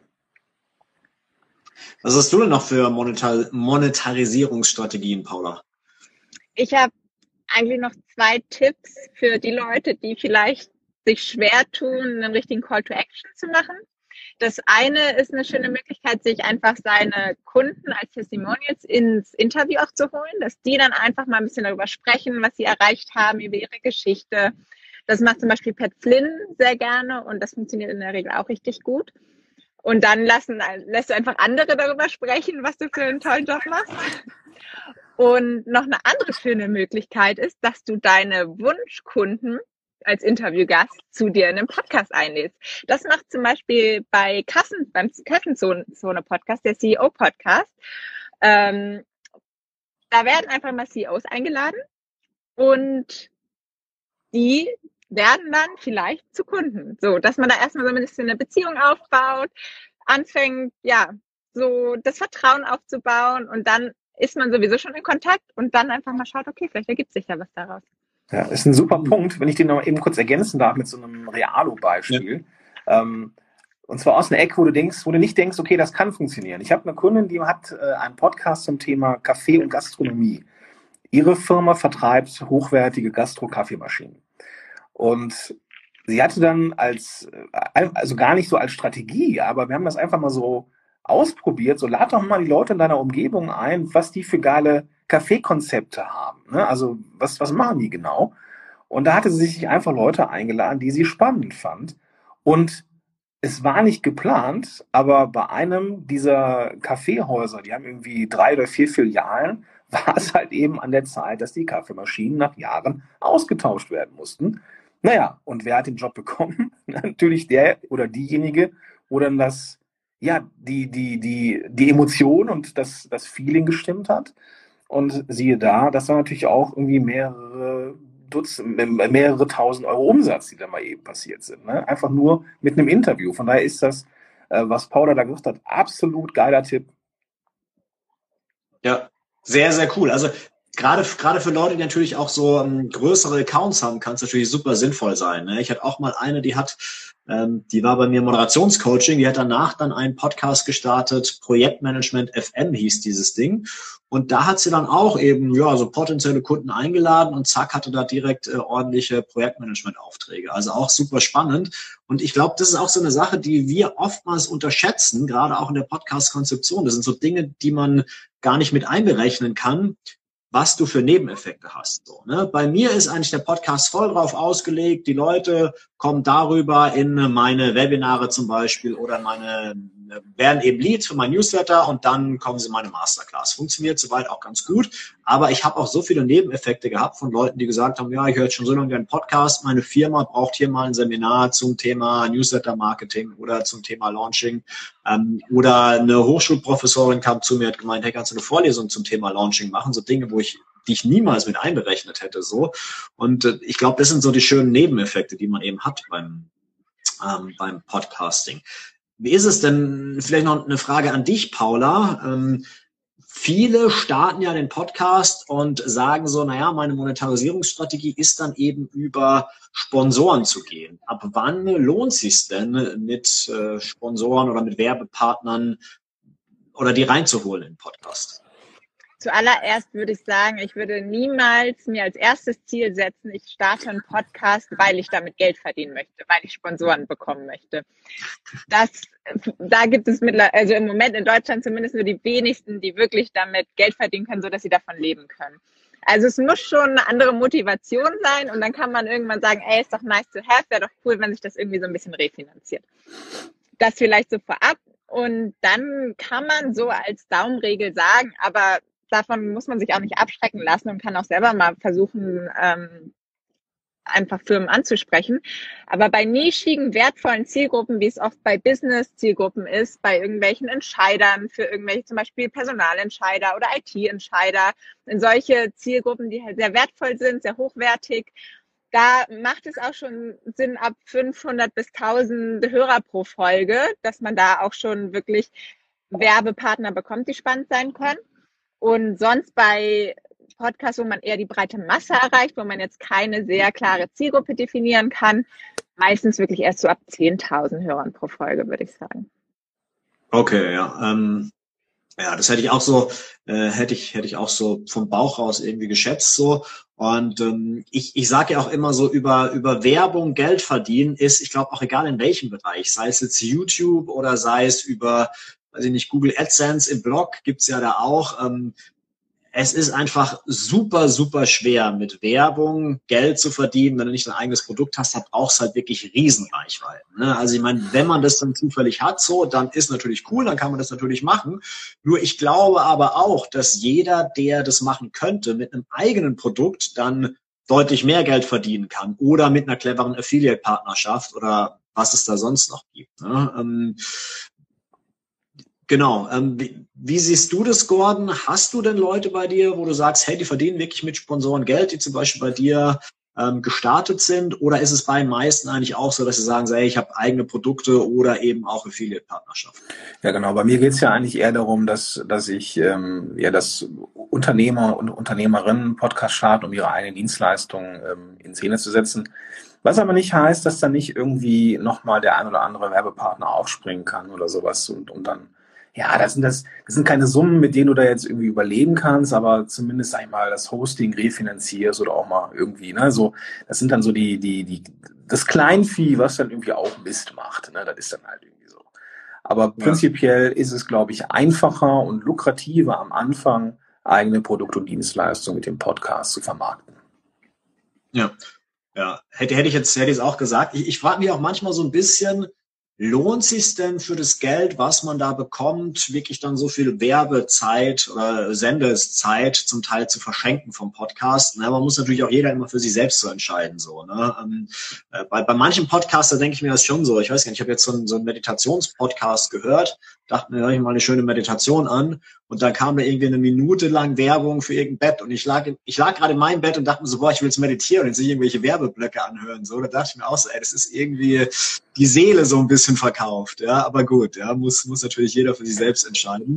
Was hast du denn noch für Monetarisierungsstrategien, Paula? Ich habe eigentlich noch 2 Tipps für die Leute, die vielleicht sich schwer tun, einen richtigen Call to Action zu machen. Das eine ist eine schöne Möglichkeit, sich einfach seine Kunden als Testimonials ins Interview auch zu holen, dass die dann einfach mal ein bisschen darüber sprechen, was sie erreicht haben, über ihre Geschichte. Das macht zum Beispiel Pat Flynn sehr gerne und das funktioniert in der Regel auch richtig gut. Und dann lässt du einfach andere darüber sprechen, was du für einen tollen Job machst. Und noch eine andere schöne Möglichkeit ist, dass du deine Wunschkunden als Interviewgast zu dir in einem Podcast einlädst. Das macht zum Beispiel beim Kassenzone-Podcast, der CEO-Podcast. Da werden einfach mal CEOs eingeladen und die werden dann vielleicht zu Kunden. So, dass man da erstmal so ein bisschen eine Beziehung aufbaut, anfängt, ja, so das Vertrauen aufzubauen und dann ist man sowieso schon in Kontakt und dann einfach mal schaut, okay, vielleicht ergibt sich ja was daraus. Ja, ist ein super Punkt, wenn ich den noch eben kurz ergänzen darf mit so einem Realo-Beispiel. Ja. Und zwar aus einer Ecke, wo du nicht denkst, okay, das kann funktionieren. Ich habe eine Kundin, die hat einen Podcast zum Thema Kaffee und Gastronomie. Ihre Firma vertreibt hochwertige Gastro-Kaffeemaschinen. Und sie hatte dann also gar nicht so als Strategie, aber wir haben das einfach mal so ausprobiert, so lad doch mal die Leute in deiner Umgebung ein, was die für geile Kaffeekonzepte haben. Ne? Also was machen die genau? Und da hatte sie sich einfach Leute eingeladen, die sie spannend fand. Und es war nicht geplant, aber bei einem dieser Kaffeehäuser, die haben irgendwie 3 oder 4 Filialen, war es halt eben an der Zeit, dass die Kaffeemaschinen nach Jahren ausgetauscht werden mussten. Naja, und wer hat den Job bekommen? Natürlich der oder diejenige, wo dann die Emotion und das Feeling gestimmt hat. Und siehe da, das war natürlich auch irgendwie mehrere tausend Euro Umsatz, die da mal eben passiert sind. Ne? Einfach nur mit einem Interview. Von daher ist das, was Paula da gesagt hat, absolut geiler Tipp. Ja, sehr, sehr cool. Also gerade für Leute, die natürlich auch so größere Accounts haben, kann es natürlich super sinnvoll sein. Ne? Ich hatte auch mal eine, die war bei mir Moderationscoaching, die hat danach dann einen Podcast gestartet, Projektmanagement FM hieß dieses Ding. Und da hat sie dann auch eben so potenzielle Kunden eingeladen und zack, hatte da direkt ordentliche Projektmanagement-Aufträge. Also auch super spannend. Und ich glaube, das ist auch so eine Sache, die wir oftmals unterschätzen, gerade auch in der Podcast-Konzeption. Das sind so Dinge, die man gar nicht mit einberechnen kann, was du für Nebeneffekte hast. So, ne? Bei mir ist eigentlich der Podcast voll drauf ausgelegt. Die Leute kommen darüber in meine Webinare zum Beispiel oder werden eben Leads für mein Newsletter und dann kommen sie in meine Masterclass. Funktioniert soweit auch ganz gut. Aber ich habe auch so viele Nebeneffekte gehabt von Leuten, die gesagt haben, ja, ich höre jetzt schon so lange einen Podcast. Meine Firma braucht hier mal ein Seminar zum Thema Newsletter-Marketing oder zum Thema Launching. Oder eine Hochschulprofessorin kam zu mir und hat gemeint, hey, kannst du eine Vorlesung zum Thema Launching machen? So Dinge, die ich niemals mit einberechnet hätte. So. Und ich glaube, das sind so die schönen Nebeneffekte, die man eben hat beim Podcasting. Wie ist es denn, vielleicht noch eine Frage an dich, Paula. Viele starten ja den Podcast und sagen so, naja, meine Monetarisierungsstrategie ist dann eben über Sponsoren zu gehen. Ab wann lohnt es sich denn, mit Sponsoren oder mit Werbepartnern oder die reinzuholen in den Podcast? Zuallererst würde ich sagen, ich würde niemals mir als erstes Ziel setzen, ich starte einen Podcast, weil ich damit Geld verdienen möchte, weil ich Sponsoren bekommen möchte. Da gibt es also im Moment in Deutschland zumindest nur die wenigsten, die wirklich damit Geld verdienen können, sodass sie davon leben können. Also es muss schon eine andere Motivation sein und dann kann man irgendwann sagen, ey, ist doch nice to have, wäre doch cool, wenn sich das irgendwie so ein bisschen refinanziert. Das vielleicht so vorab und dann kann man so als Daumenregel sagen, aber davon muss man sich auch nicht abschrecken lassen und kann auch selber mal versuchen, einfach Firmen anzusprechen. Aber bei nischigen, wertvollen Zielgruppen, wie es oft bei Business-Zielgruppen ist, bei irgendwelchen Entscheidern, für irgendwelche zum Beispiel Personalentscheider oder IT-Entscheider, in solche Zielgruppen, die halt sehr wertvoll sind, sehr hochwertig, da macht es auch schon Sinn, ab 500 bis 1000 Hörer pro Folge, dass man da auch schon wirklich Werbepartner bekommt, die spannend sein können. Und sonst bei Podcasts, wo man eher die breite Masse erreicht, wo man jetzt keine sehr klare Zielgruppe definieren kann, meistens wirklich erst so ab 10.000 Hörern pro Folge, würde ich sagen. Okay, ja. Ja, das hätte ich auch so, hätte ich auch so vom Bauch raus irgendwie geschätzt so. Und ich sage ja auch immer so, über Werbung Geld verdienen ist, ich glaube auch egal in welchem Bereich, sei es jetzt YouTube oder sei es über, weiß ich nicht, Google AdSense im Blog gibt's ja da auch. Es ist einfach super, super schwer, mit Werbung Geld zu verdienen. Wenn du nicht dein eigenes Produkt hast, dann brauchst du halt wirklich Riesenreichweiten. Ne? Also ich meine, wenn man das dann zufällig hat, so, dann ist natürlich cool, dann kann man das natürlich machen. Nur ich glaube aber auch, dass jeder, der das machen könnte, mit einem eigenen Produkt dann deutlich mehr Geld verdienen kann oder mit einer cleveren Affiliate-Partnerschaft oder was es da sonst noch gibt. Ne? Genau. Wie siehst du das, Gordon? Hast du denn Leute bei dir, wo du sagst, hey, die verdienen wirklich mit Sponsoren Geld, die zum Beispiel bei dir gestartet sind? Oder ist es bei den meisten eigentlich auch so, dass sie sagen, hey, ich habe eigene Produkte oder eben auch Affiliate-Partnerschaften? Ja, genau. Bei mir geht es ja eigentlich eher darum, dass ich dass Unternehmer und Unternehmerinnen Podcast starten, um ihre eigenen Dienstleistungen in Szene zu setzen. Was aber nicht heißt, dass dann nicht irgendwie nochmal der ein oder andere Werbepartner aufspringen kann oder sowas und dann, ja, das sind keine Summen, mit denen du da jetzt irgendwie überleben kannst, aber zumindest, sag ich mal, das Hosting refinanzierst oder auch mal irgendwie, ne, so, das sind dann so das Kleinvieh, was dann irgendwie auch Mist macht, ne, das ist dann halt irgendwie so. Aber prinzipiell ist es, glaube ich, einfacher und lukrativer am Anfang, eigene Produkte und Dienstleistungen mit dem Podcast zu vermarkten. Ja. Ja, hätte ich es auch gesagt. Ich frage mich auch manchmal so ein bisschen, lohnt sich denn für das Geld, was man da bekommt, wirklich dann so viel Werbezeit oder Sendezeit zum Teil zu verschenken vom Podcast? Ne, man muss natürlich auch jeder immer für sich selbst so entscheiden. So, ne? Bei manchen Podcaster denke ich mir das schon so. Ich weiß gar nicht, ich habe jetzt so einen Meditationspodcast gehört, dachte mir, höre ich mal eine schöne Meditation an und da kam da irgendwie 1 Minute lang Werbung für irgendein Bett und ich lag gerade in meinem Bett und dachte mir so, boah, ich will jetzt meditieren und jetzt nicht irgendwelche Werbeblöcke anhören. So, da dachte ich mir auch so, ey, das ist irgendwie die Seele so ein bisschen verkauft, ja, aber gut, ja, muss natürlich jeder für sich selbst entscheiden.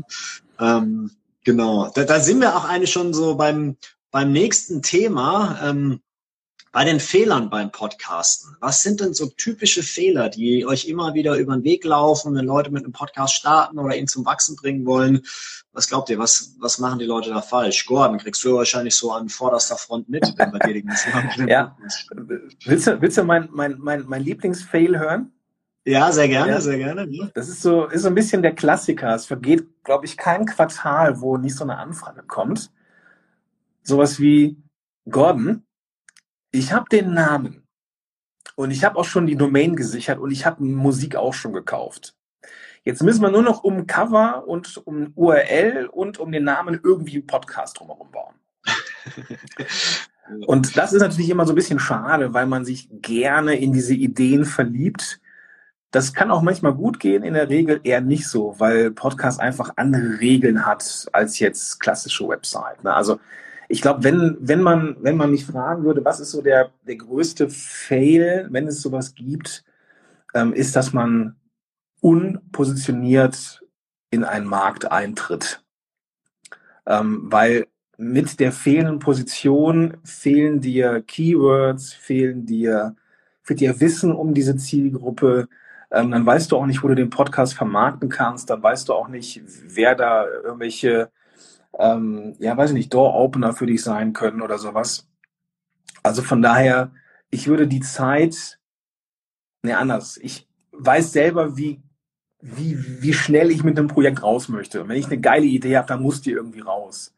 Genau, da sind wir auch eigentlich schon so beim nächsten Thema, bei den Fehlern beim Podcasten. Was sind denn so typische Fehler, die euch immer wieder über den Weg laufen, wenn Leute mit einem Podcast starten oder ihn zum Wachsen bringen wollen? Was glaubt ihr, was machen die Leute da falsch? Gordon, kriegst du wahrscheinlich so an vorderster Front mit, wenn bei dir die ganzen Ja. Willst du mein Lieblingsfail hören? Ja, sehr gerne, sehr gerne. Ja. Das ist so ein bisschen der Klassiker. Es vergeht, glaube ich, kein Quartal, wo nicht so eine Anfrage kommt. Sowas wie, Gordon, ich habe den Namen und ich habe auch schon die Domain gesichert und ich habe Musik auch schon gekauft. Jetzt müssen wir nur noch um Cover und um URL und um den Namen irgendwie einen Podcast drumherum bauen. Und das ist natürlich immer so ein bisschen schade, weil man sich gerne in diese Ideen verliebt. Das kann auch manchmal gut gehen, in der Regel eher nicht so, weil Podcast einfach andere Regeln hat als jetzt klassische Website. Ne? Also ich glaube, wenn man mich fragen würde, was ist so der größte Fail, wenn es sowas gibt, ist, dass man unpositioniert in einen Markt eintritt. Weil mit der fehlenden Position fehlen dir Keywords, fehlt dir Wissen um diese Zielgruppe. Dann weißt du auch nicht, wo du den Podcast vermarkten kannst. Dann weißt du auch nicht, wer da irgendwelche, weiß ich nicht, Door-Opener für dich sein können oder sowas. Also von daher, ich würde die Zeit, anders. Ich weiß selber, wie schnell ich mit einem Projekt raus möchte. Und wenn ich eine geile Idee habe, dann muss die irgendwie raus.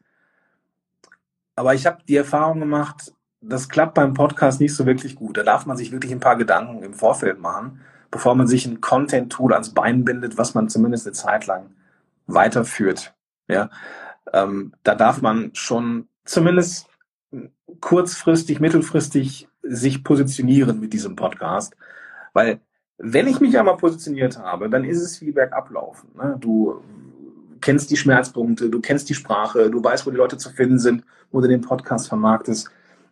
Aber ich habe die Erfahrung gemacht, das klappt beim Podcast nicht so wirklich gut. Da darf man sich wirklich ein paar Gedanken im Vorfeld machen, bevor man sich ein Content-Tool ans Bein bindet, was man zumindest eine Zeit lang weiterführt. Ja, da darf man schon zumindest kurzfristig, mittelfristig sich positionieren mit diesem Podcast. Weil wenn ich mich einmal positioniert habe, dann ist es wie bergablaufen. Ne? Du kennst die Schmerzpunkte, du kennst die Sprache, du weißt, wo die Leute zu finden sind, wo du den Podcast vermarktest.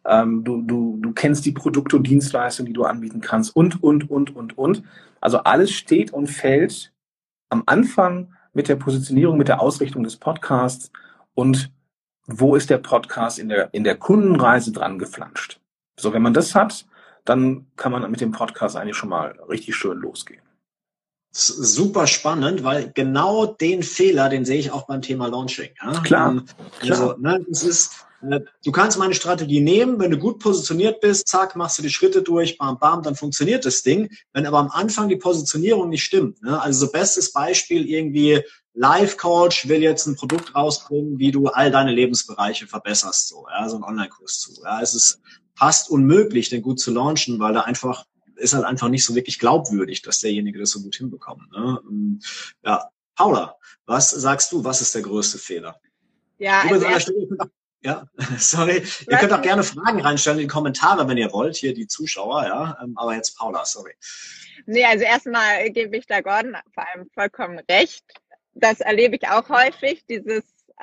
Du kennst die Produkte und Dienstleistungen, die du anbieten kannst und. Also alles steht und fällt am Anfang mit der Positionierung, mit der Ausrichtung des Podcasts und wo ist der Podcast in der Kundenreise dran geflanscht. So, wenn man das hat, dann kann man mit dem Podcast eigentlich schon mal richtig schön losgehen. Super spannend, weil genau den Fehler, den sehe ich auch beim Thema Launching. Ja? Klar. Also, das ist, du kannst meine Strategie nehmen, wenn du gut positioniert bist, zack, machst du die Schritte durch, bam, bam, dann funktioniert das Ding. Wenn aber am Anfang die Positionierung nicht stimmt, ne? Also so bestes Beispiel irgendwie Life Coach will jetzt ein Produkt rausbringen, wie du all deine Lebensbereiche verbesserst, so, ja, so ein Online-Kurs zu. Ja, es ist fast unmöglich, den gut zu launchen, weil da ist halt einfach nicht so wirklich glaubwürdig, dass derjenige das so gut hinbekommt. Ne? Ja, Paula, was sagst du, was ist der größte Fehler? Ja, sorry. Ihr könnt auch gerne Fragen reinstellen in die Kommentare, wenn ihr wollt, hier die Zuschauer, ja. Aber jetzt Paula, sorry. Nee, also erstmal gebe ich da Gordon vor allem vollkommen recht. Das erlebe ich auch häufig, dieses,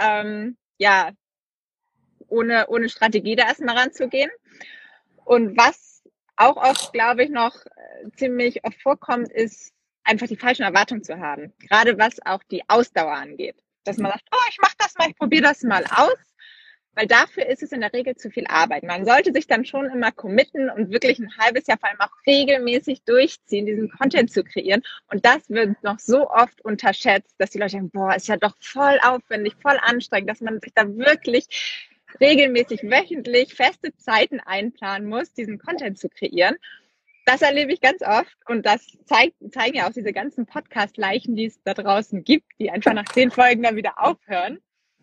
ohne Strategie da erstmal ranzugehen. Und was auch oft, glaube ich, noch ziemlich oft vorkommt, ist einfach die falschen Erwartungen zu haben. Gerade was auch die Ausdauer angeht. Dass man sagt, ich mache das mal, ich probiere das mal aus. Weil dafür ist es in der Regel zu viel Arbeit. Man sollte sich dann schon immer committen und wirklich ein halbes Jahr vor allem auch regelmäßig durchziehen, diesen Content zu kreieren. Und das wird noch so oft unterschätzt, dass die Leute denken, ist ja doch voll aufwendig, voll anstrengend, dass man sich da wirklich regelmäßig, wöchentlich feste Zeiten einplanen muss, diesen Content zu kreieren. Das erlebe ich ganz oft und das zeigen ja auch diese ganzen Podcast-Leichen, die es da draußen gibt, die einfach nach 10 Folgen dann wieder aufhören.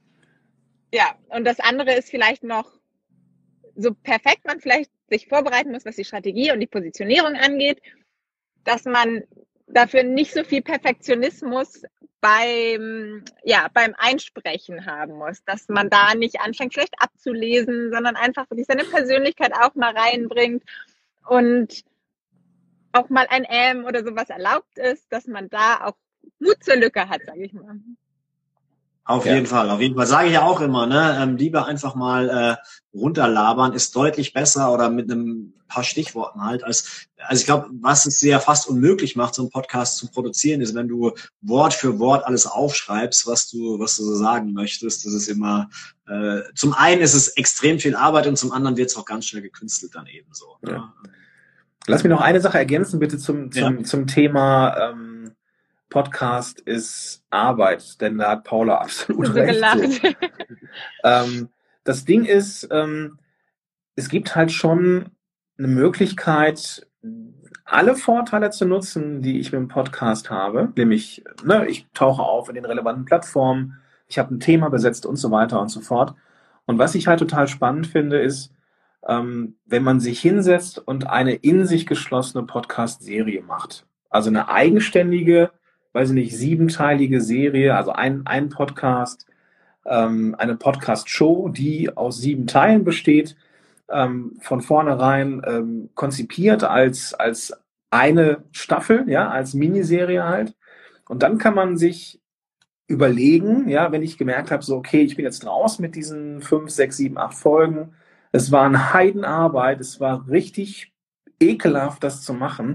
Ja, und das andere ist vielleicht noch, so perfekt man vielleicht sich vorbereiten muss, was die Strategie und die Positionierung angeht, dass man dafür nicht so viel Perfektionismus beim Einsprechen haben muss, dass man da nicht anfängt, vielleicht abzulesen, sondern einfach wirklich seine Persönlichkeit auch mal reinbringt und auch mal ein oder sowas erlaubt ist, dass man da auch Mut zur Lücke hat, sage ich mal. Auf jeden Fall. Sage ich ja auch immer, ne? Lieber einfach mal runterlabern, ist deutlich besser oder mit einem paar Stichworten halt. Also ich glaube, was es sehr fast unmöglich macht, so einen Podcast zu produzieren, ist, wenn du Wort für Wort alles aufschreibst, was du so sagen möchtest. Das ist immer, zum einen ist es extrem viel Arbeit und zum anderen wird es auch ganz schnell gekünstelt dann ebenso. Ja. Ne? Lass mich noch eine Sache ergänzen, bitte, zum Thema Podcast ist Arbeit, denn da hat Paula absolut recht. So. Das Ding ist, es gibt halt schon eine Möglichkeit, alle Vorteile zu nutzen, die ich mit dem Podcast habe, nämlich, ich tauche auf in den relevanten Plattformen, ich habe ein Thema besetzt und so weiter und so fort. Und was ich halt total spannend finde, ist, wenn man sich hinsetzt und eine in sich geschlossene Podcast-Serie macht. Also eine eigenständige, 7-teilige Serie, also ein Podcast, eine Podcast-Show, die aus 7 Teilen besteht, von vornherein konzipiert als eine Staffel, ja, als Miniserie halt. Und dann kann man sich überlegen, ja, wenn ich gemerkt habe, so, okay, ich bin jetzt raus mit diesen 5, 6, 7, 8 Folgen. Es war eine Heidenarbeit, es war richtig ekelhaft, das zu machen.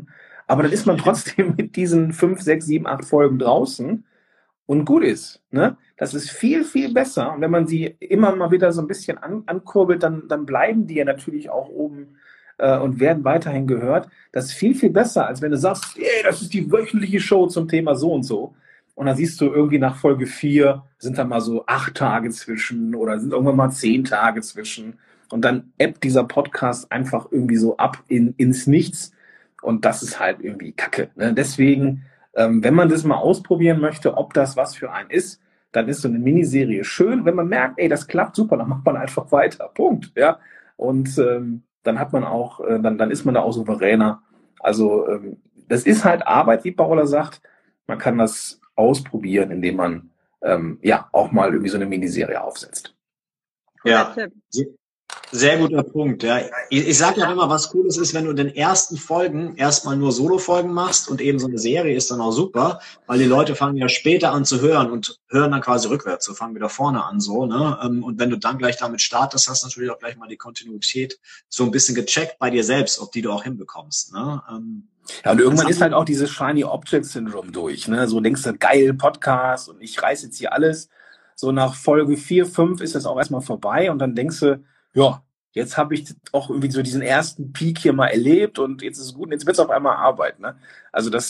Aber dann ist man trotzdem mit diesen 5, 6, 7, 8 Folgen draußen und gut ist. Ne? Das ist viel, viel besser. Und wenn man sie immer mal wieder so ein bisschen ankurbelt, dann bleiben die ja natürlich auch oben und werden weiterhin gehört. Das ist viel, viel besser, als wenn du sagst, hey, das ist die wöchentliche Show zum Thema so und so. Und dann siehst du irgendwie nach Folge 4 sind da mal so 8 Tage zwischen oder sind irgendwann mal 10 Tage zwischen. Und dann ebbt dieser Podcast einfach irgendwie so ab ins Nichts. Und das ist halt irgendwie Kacke. Ne? Deswegen, wenn man das mal ausprobieren möchte, ob das was für einen ist, dann ist so eine Miniserie schön. Wenn man merkt, ey, das klappt super, dann macht man einfach weiter. Punkt. Ja. Und dann hat man auch, dann ist man da auch souveräner. Also das ist halt Arbeit, wie Paula sagt. Man kann das ausprobieren, indem man auch mal irgendwie so eine Miniserie aufsetzt. Ja, sehr guter Punkt. Ja. Ich sage ja immer, was Cooles ist, wenn du in den ersten Folgen erstmal nur Solo-Folgen machst und eben so eine Serie ist dann auch super, weil die Leute fangen ja später an zu hören und hören dann quasi rückwärts, so fangen wieder vorne an so. Ne? Und wenn du dann gleich damit startest, hast du natürlich auch gleich mal die Kontinuität so ein bisschen gecheckt bei dir selbst, ob die du auch hinbekommst. Ne? Ja, und irgendwann ist halt auch dieses Shiny Object Syndrome durch. Ne? So denkst du, geil, Podcast und ich reiß jetzt hier alles. So nach Folge 4, 5 ist das auch erstmal vorbei und dann denkst du, ja, jetzt habe ich auch irgendwie so diesen ersten Peak hier mal erlebt und jetzt ist es gut und jetzt wird es auf einmal Arbeit. Ne? Also das,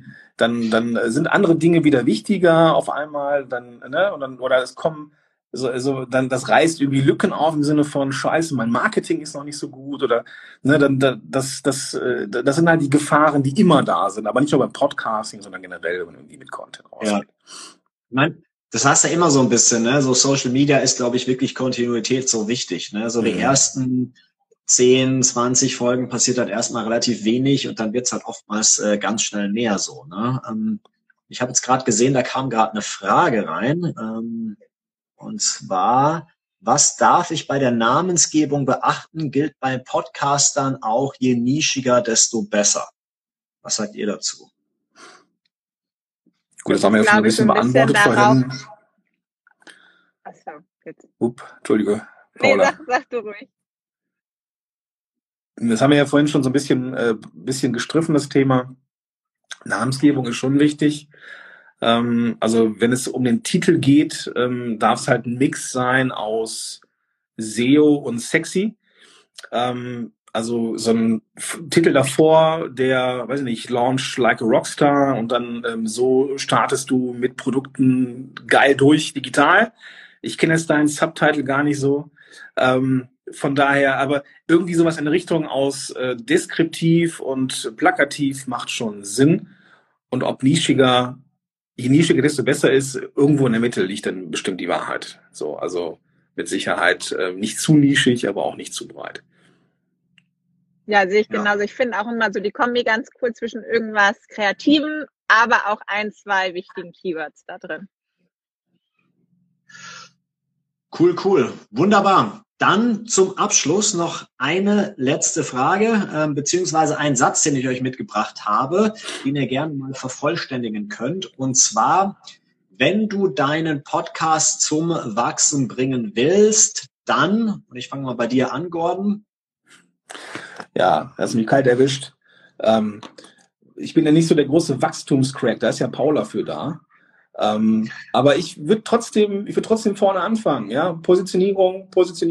dann sind andere Dinge wieder wichtiger auf einmal, dann, ne? Und dann, oder es kommen dann das reißt irgendwie Lücken auf im Sinne von Scheiße, mein Marketing ist noch nicht so gut oder ne, das sind halt die Gefahren, die immer da sind, aber nicht nur beim Podcasting, sondern generell, wenn man irgendwie mit Content rausgeht. Ja. Ich meine, das heißt ja immer so ein bisschen, ne? So Social Media ist, glaube ich, wirklich Kontinuität so wichtig, ne? So die ersten 10, 20 Folgen passiert halt erstmal relativ wenig und dann wird's halt oftmals ganz schnell mehr so, ne? Ich habe jetzt gerade gesehen, da kam gerade eine Frage rein. Und zwar, was darf ich bei der Namensgebung beachten? Gilt bei Podcastern auch, je nischiger, desto besser. Was sagt ihr dazu? Gut, das haben wir ja schon ein bisschen beantwortet vorhin. Achso, jetzt. Entschuldige, Paula. Nee, sag du ruhig. Das haben wir ja vorhin schon so ein bisschen gestriffen, das Thema. Namensgebung ist schon wichtig. Also wenn es um den Titel geht, darf es halt ein Mix sein aus SEO und sexy. Also so ein Titel davor, der, weiß ich nicht, Launch like a Rockstar und dann so startest du mit Produkten geil durch, digital. Ich kenne jetzt deinen Subtitle gar nicht so. Von daher, aber irgendwie sowas in Richtung aus deskriptiv und plakativ macht schon Sinn. Und ob nischiger, je nischiger, desto besser ist, irgendwo in der Mitte liegt dann bestimmt die Wahrheit. So, also mit Sicherheit nicht zu nischig, aber auch nicht zu breit. Ja, sehe ich genauso. Ich finde auch immer so die Kombi ganz cool zwischen irgendwas Kreativem, aber auch 1, 2 wichtigen Keywords da drin. Cool. Wunderbar. Dann zum Abschluss noch eine letzte Frage, beziehungsweise einen Satz, den ich euch mitgebracht habe, den ihr gerne mal vervollständigen könnt. Und zwar, wenn du deinen Podcast zum Wachsen bringen willst, dann, und ich fange mal bei dir an, Gordon. Ja, hast mich kalt erwischt. Ich bin ja nicht so der große Wachstumscrack, da ist ja Paula für da. Aber ich würde trotzdem vorne anfangen, ja. Positionierung.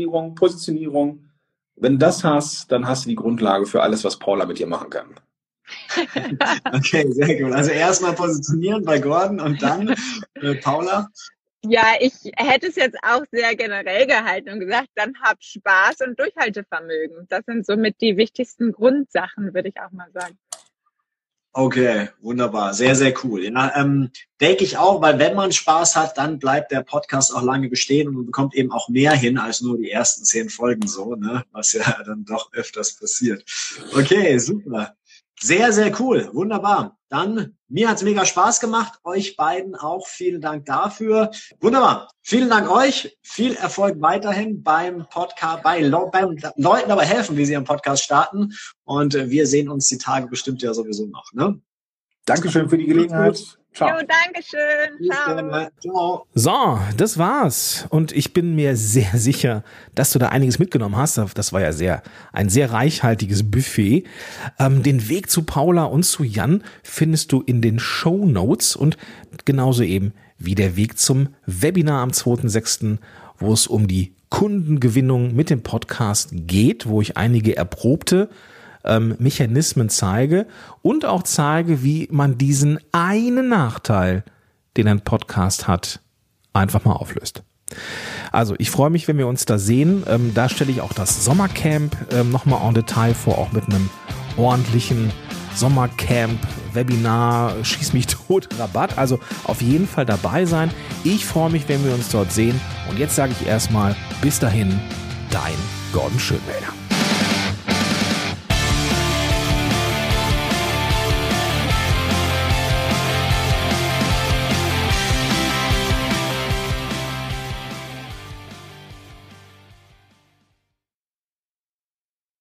Wenn du das hast, dann hast du die Grundlage für alles, was Paula mit dir machen kann. Okay, sehr gut. Also erstmal positionieren bei Gordon und dann Paula. Ja, ich hätte es jetzt auch sehr generell gehalten und gesagt, dann hab Spaß und Durchhaltevermögen. Das sind somit die wichtigsten Grundsachen, würde ich auch mal sagen. Okay, wunderbar. Sehr, sehr cool. Ja, denke ich auch, weil wenn man Spaß hat, dann bleibt der Podcast auch lange bestehen und man bekommt eben auch mehr hin als nur die ersten 10 Folgen so, ne? Was ja dann doch öfters passiert. Okay, super. Sehr, sehr cool. Wunderbar. Dann, mir hat's mega Spaß gemacht. Euch beiden auch. Vielen Dank dafür. Wunderbar. Vielen Dank euch. Viel Erfolg weiterhin beim Podcast, beim Leuten dabei helfen, wie sie ihren Podcast starten. Und wir sehen uns die Tage bestimmt ja sowieso noch, ne? Dankeschön für die Gelegenheit. Ciao. Jo, Dankeschön. Ciao. Ciao. So, das war's. Und ich bin mir sehr sicher, dass du da einiges mitgenommen hast. Das war ja ein sehr reichhaltiges Buffet. Den Weg zu Paula und zu Jan findest du in den Shownotes und genauso eben wie der Weg zum Webinar am 2.6., wo es um die Kundengewinnung mit dem Podcast geht, wo ich einige erprobte Mechanismen zeige und auch zeige, wie man diesen einen Nachteil, den ein Podcast hat, einfach mal auflöst. Also ich freue mich, wenn wir uns da sehen. Da stelle ich auch das Sommercamp nochmal en Detail vor, auch mit einem ordentlichen Sommercamp, Webinar, Schieß mich tot, Rabatt. Also auf jeden Fall dabei sein. Ich freue mich, wenn wir uns dort sehen. Und jetzt sage ich erstmal, bis dahin, dein Gordon Schönwälder.